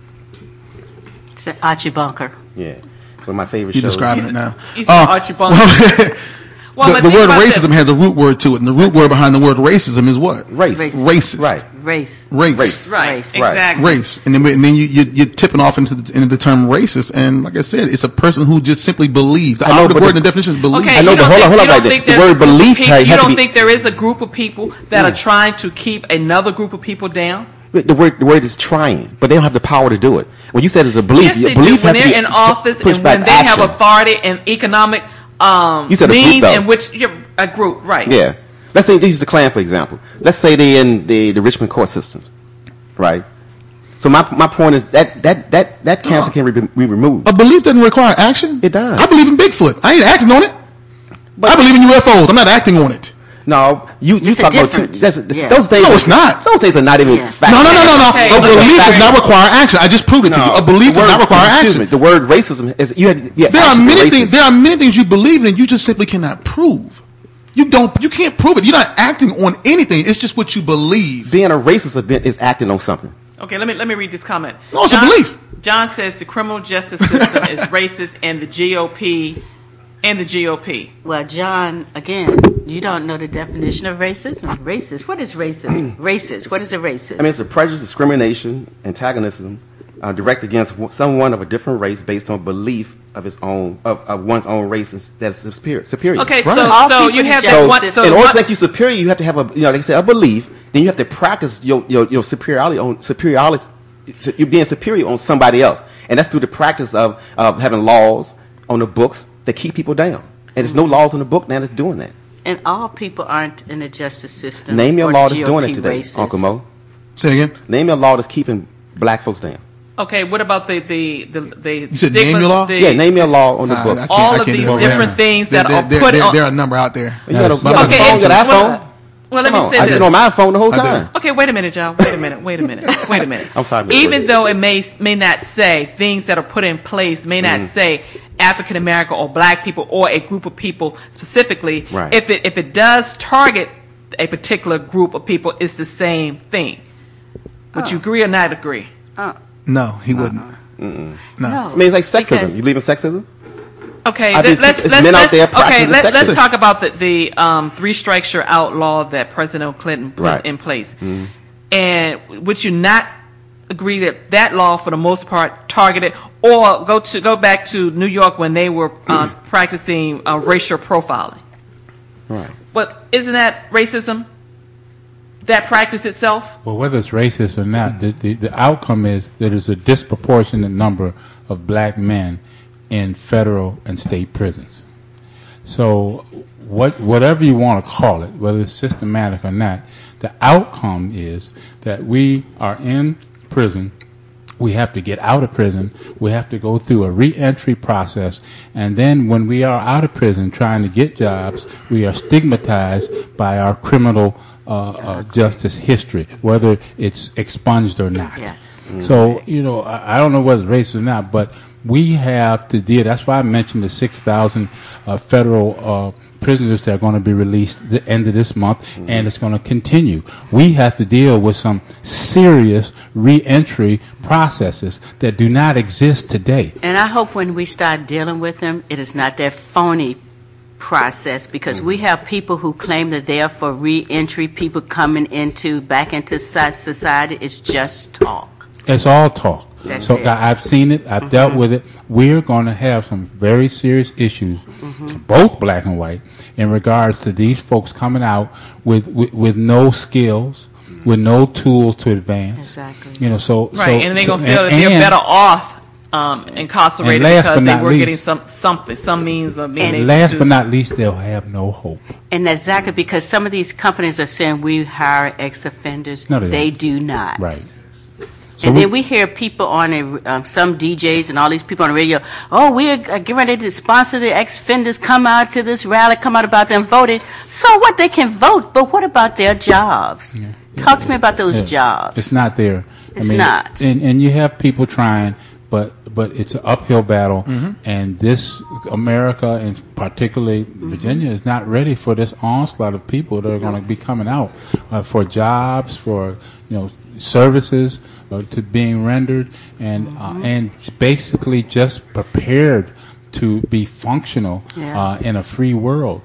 Archie Bunker. Yeah, one of my favorite shows. You're describing it now. Archie Bunker. The word racism has a root word to it, and the root word behind the word racism is what? Race. Racist. Right. Race. Right. Exactly. Race. And then you're tipping off into the term racist, and like I said, it's a person who just simply believes. The word in the definition is believe. Okay, I know, but hold on right there. The word belief has to be. You don't think there is a group of people that are trying to keep another group of people down? The word is trying, but they don't have the power to do it. When you said it's a belief, yes, they belief do. When has to they're be in office and when they action. have authority and economic you said means a group, in which you're a group, right? Yeah. Let's say they use the Klan for example. Let's say they're in the Richmond court systems, right? So my point is that cancer can be removed. A belief doesn't require action. It does. I believe in Bigfoot. I ain't acting on it. But I believe in UFOs. I'm not acting on it. No, you talk about those things. No, it's not. Those things are not even. No. A belief does not require action. I just proved it to you. A belief does not require action. The word racism is There are many things. There are many things you believe in, and you just simply cannot prove. You can't prove it. You're not acting on anything. It's just what you believe. Being a racist is acting on something. Okay, let me read this comment. No, it's a belief. John says the criminal justice system is racist, and the GOP. Well, John, again, you don't know the definition of racism. Racist. What is racism? Racist. What is a racist? I mean, it's a prejudice, discrimination, antagonism directed against someone of a different race based on belief of his own of one's own race that's superior. Okay, right. so you have this one. So in order to make you superior, you have to have like I said, a belief. Then you have to practice your superiority. You're being superior on somebody else, and that's through the practice of having laws on the books that keep people down. And there's no laws in the book now that's doing that. And all people aren't in the justice system. Name your law that's doing it today, Uncle Mo. Say again. Name your law that's keeping black folks down. Okay, what about the You said name your law? Yeah, name your law on the books. All of these different things that are put on. There are a number out there. You got a iPhone? Well, let me say this. I've been on my phone the whole time. Okay, wait a minute, y'all. Wait a minute. I'm sorry. Even though it may not say things that are put in place, may not say African American or black people or a group of people specifically. Right. If it does target a particular group of people, it's the same thing. Would you agree or not agree? No, he wouldn't. No. No. I mean, it's like sexism. You believe in sexism? Okay, let's talk about the 3 strikes you're outlaw that President Clinton put in place. And would you not agree that law for the most part targeted, or go back to New York when they were practicing racial profiling? Right. But isn't that racism? that practice itself? Well, whether it's racist or not, the outcome is that there's a disproportionate number of black men in federal and state prisons. So whatever you want to call it, whether it's systematic or not, the outcome is that we are in prison. We have to get out of prison. We have to go through a re-entry process. And then when we are out of prison trying to get jobs, we are stigmatized by our criminal justice history, whether it's expunged or not. Yes. So, I don't know whether it's racist or not, but we have to deal. That's why I mentioned the 6,000 federal prisoners that are going to be released at the end of this month, and it's going to continue. We have to deal with some serious re-entry processes that do not exist today. And I hope when we start dealing with them, it is not that phony process, because we have people who claim that they are for re-entry, people coming back into society. It's just talk. It's all talk. That's so it. I've seen it. I've dealt with it. We're going to have some very serious issues, both black and white, in regards to these folks coming out with no skills, with no tools to advance. Exactly. And they're going to feel that they're better off incarcerated because they were getting some means of being able to. Last but not least, they'll have no hope. And exactly, because some of these companies are saying we hire ex-offenders. No, they do not. Right. So then we hear people on some DJs and all these people on the radio, we're getting ready to sponsor the ex-offenders, come out to this rally, come out about them voting. So what? They can vote, but what about their jobs? Yeah. Talk to me about those jobs. It's not there. It's not. And you have people trying, but it's an uphill battle, and this America, and particularly Virginia, is not ready for this onslaught of people that are going to be coming out for jobs, for services to being rendered, and basically just prepared to be functional in a free world.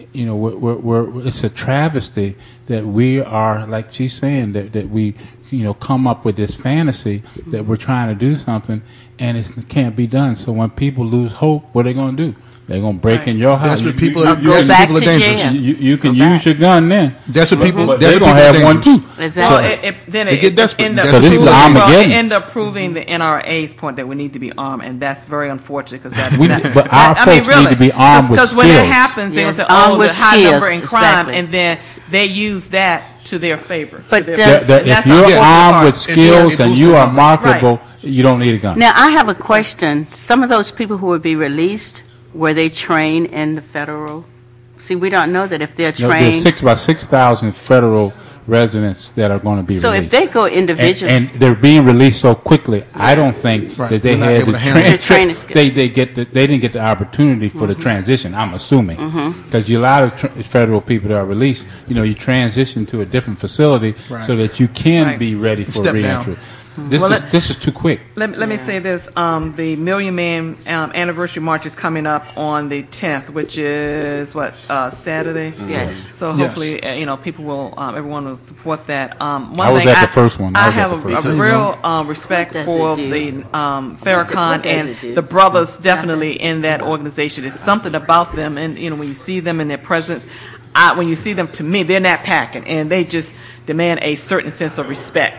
It's a travesty that we are, like she's saying, that we come up with this fantasy that we're trying to do something, and it can't be done. So when people lose hope, what are they going to do? They're going to break in your house. That's what people are dangerous. You can use your gun then. That's what people. But they're going to have one too. Exactly. Then they get desperate. So this is Armageddon. It end up proving the NRA's point that we need to be armed, and that's very unfortunate because that's. But our folks need to be armed with skills. Because when that happens, they will say, the high number in crime, and then they use that to their favor. But if you're armed with skills and you are marketable, you don't need a gun. Now I have a question. Some of those people who would be released, were they trained in the federal? See, we don't know that if they're trained. There's about 6,000 federal residents that are going to be released. So if they go individually, and they're being released so quickly, I don't think that they had the training. They didn't get the opportunity for the transition. I'm assuming because a lot of federal people that are released, you transition to a different facility so that you can be ready for reentry. This is too quick. Let me say this. The Million Man anniversary march is coming up on the 10th, which is Saturday? Yes. So hopefully, people will, everyone will support that. I was at the first one. I have a real respect for the Farrakhan and the brothers definitely in that organization. There's something about them, and when you see them in their presence, when you see them, to me, they're not packing, and they just demand a certain sense of respect.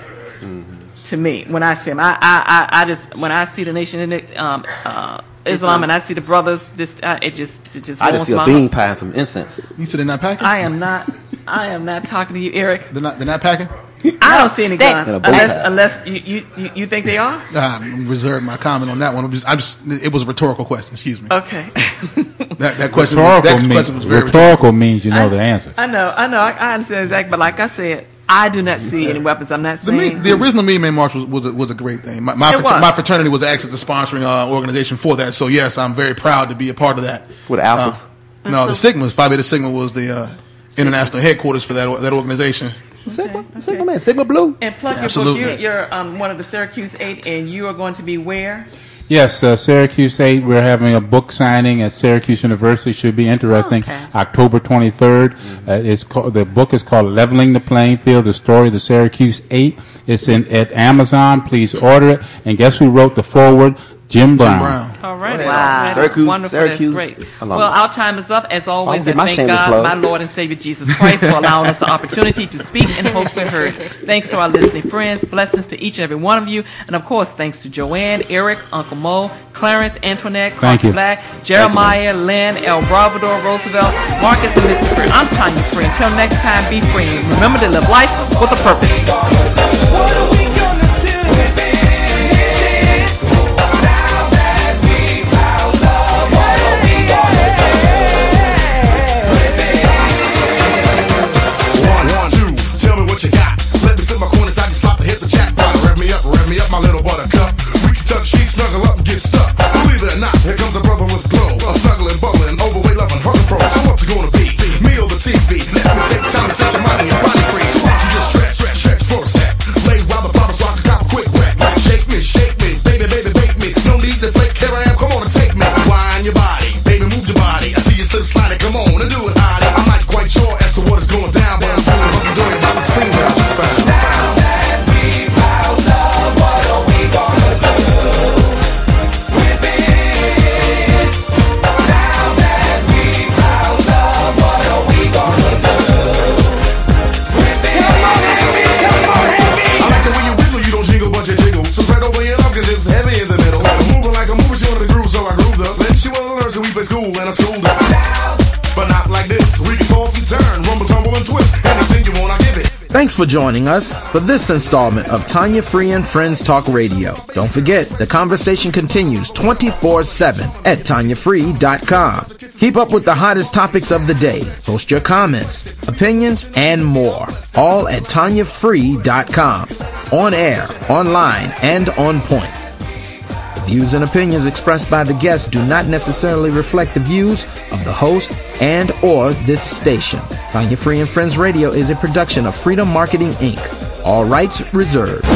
To me, when I see them, I just when I see the Nation in Islam and I see the brothers, it just I just see a bean pie and some incense. You said they're not packing? I am not talking to you, Eric. They're not packing? I don't see any gun unless you think they are. I'm reserve my comment on that one. It was a rhetorical question. Excuse me. Okay. that question. Was very rhetorical means the answer. I know. I understand exactly. But like I said, I do not see any weapons. I'm not saying the original Million Man March was a great thing. My fraternity was actually the sponsoring organization for that. So yes, I'm very proud to be a part of that. With Alphas? No, the Sigmas. Phi Beta Sigma was the international headquarters for that organization. Sigma man, Sigma Blue. And plus, you're one of the Syracuse 8, and you are going to be where? Yes, Syracuse 8. We're having a book signing at Syracuse University. Should be interesting. October 23rd. The book is called "Leveling the Playing Field: The Story of the Syracuse 8." It's at Amazon. Please order it. And guess who wrote the foreword? Jim Brown. All right. That is wonderful. Syracuse. That's great. alumnus. Well, our time is up. As always, I'll get and my thank shameless God, plug. my Lord and Savior Jesus Christ, for allowing us the opportunity to speak and hope we're heard. Thanks to our listening friends. Blessings to each and every one of you. And, of course, thanks to Joanne, Eric, Uncle Mo, Clarence, Antoinette, Thank Coffee you. Black, Jeremiah, Lynn, El Bravador, Roosevelt, Marcus, and Mr. Free. I'm Tanya Free. Until next time, be free. And remember to live life with a purpose. My little buttercup, we can tuck sheets, snuggle up and get stuck. Believe it or not, here comes a brother with glow, snuggling, bubbling, overweight, loving, hugging pro. So what's it gonna be? Me or the TV? Let me take time to set your mind and your body free. So why don't you just stretch for a sec? Lay while the bottle so I can cop a quick wreck. Shake me, baby, bake me. No need to fake, here I am, come on and take me. Wind your body, baby, move your body. I see you slip sliding, come on and do it, Heidi. I'm not quite sure as to what is going down, but I'm feeling what you're doing about the scene without you found. School and I schooled her. But not like this. We can toss and turn, rumble, tumble, and twist. Anything you want, I give it. Thanks for joining us for this installment of Tanya Free and Friends Talk Radio. Don't forget, the conversation continues 24/7 at TanyaFree.com. Keep up with the hottest topics of the day. Post your comments, opinions, and more. All at TanyaFree.com. On air, online, and on point. Views and opinions expressed by the guests do not necessarily reflect the views of the host and or this station. Tanya Free and Friends Radio is a production of Freedom Marketing, Inc. All rights reserved.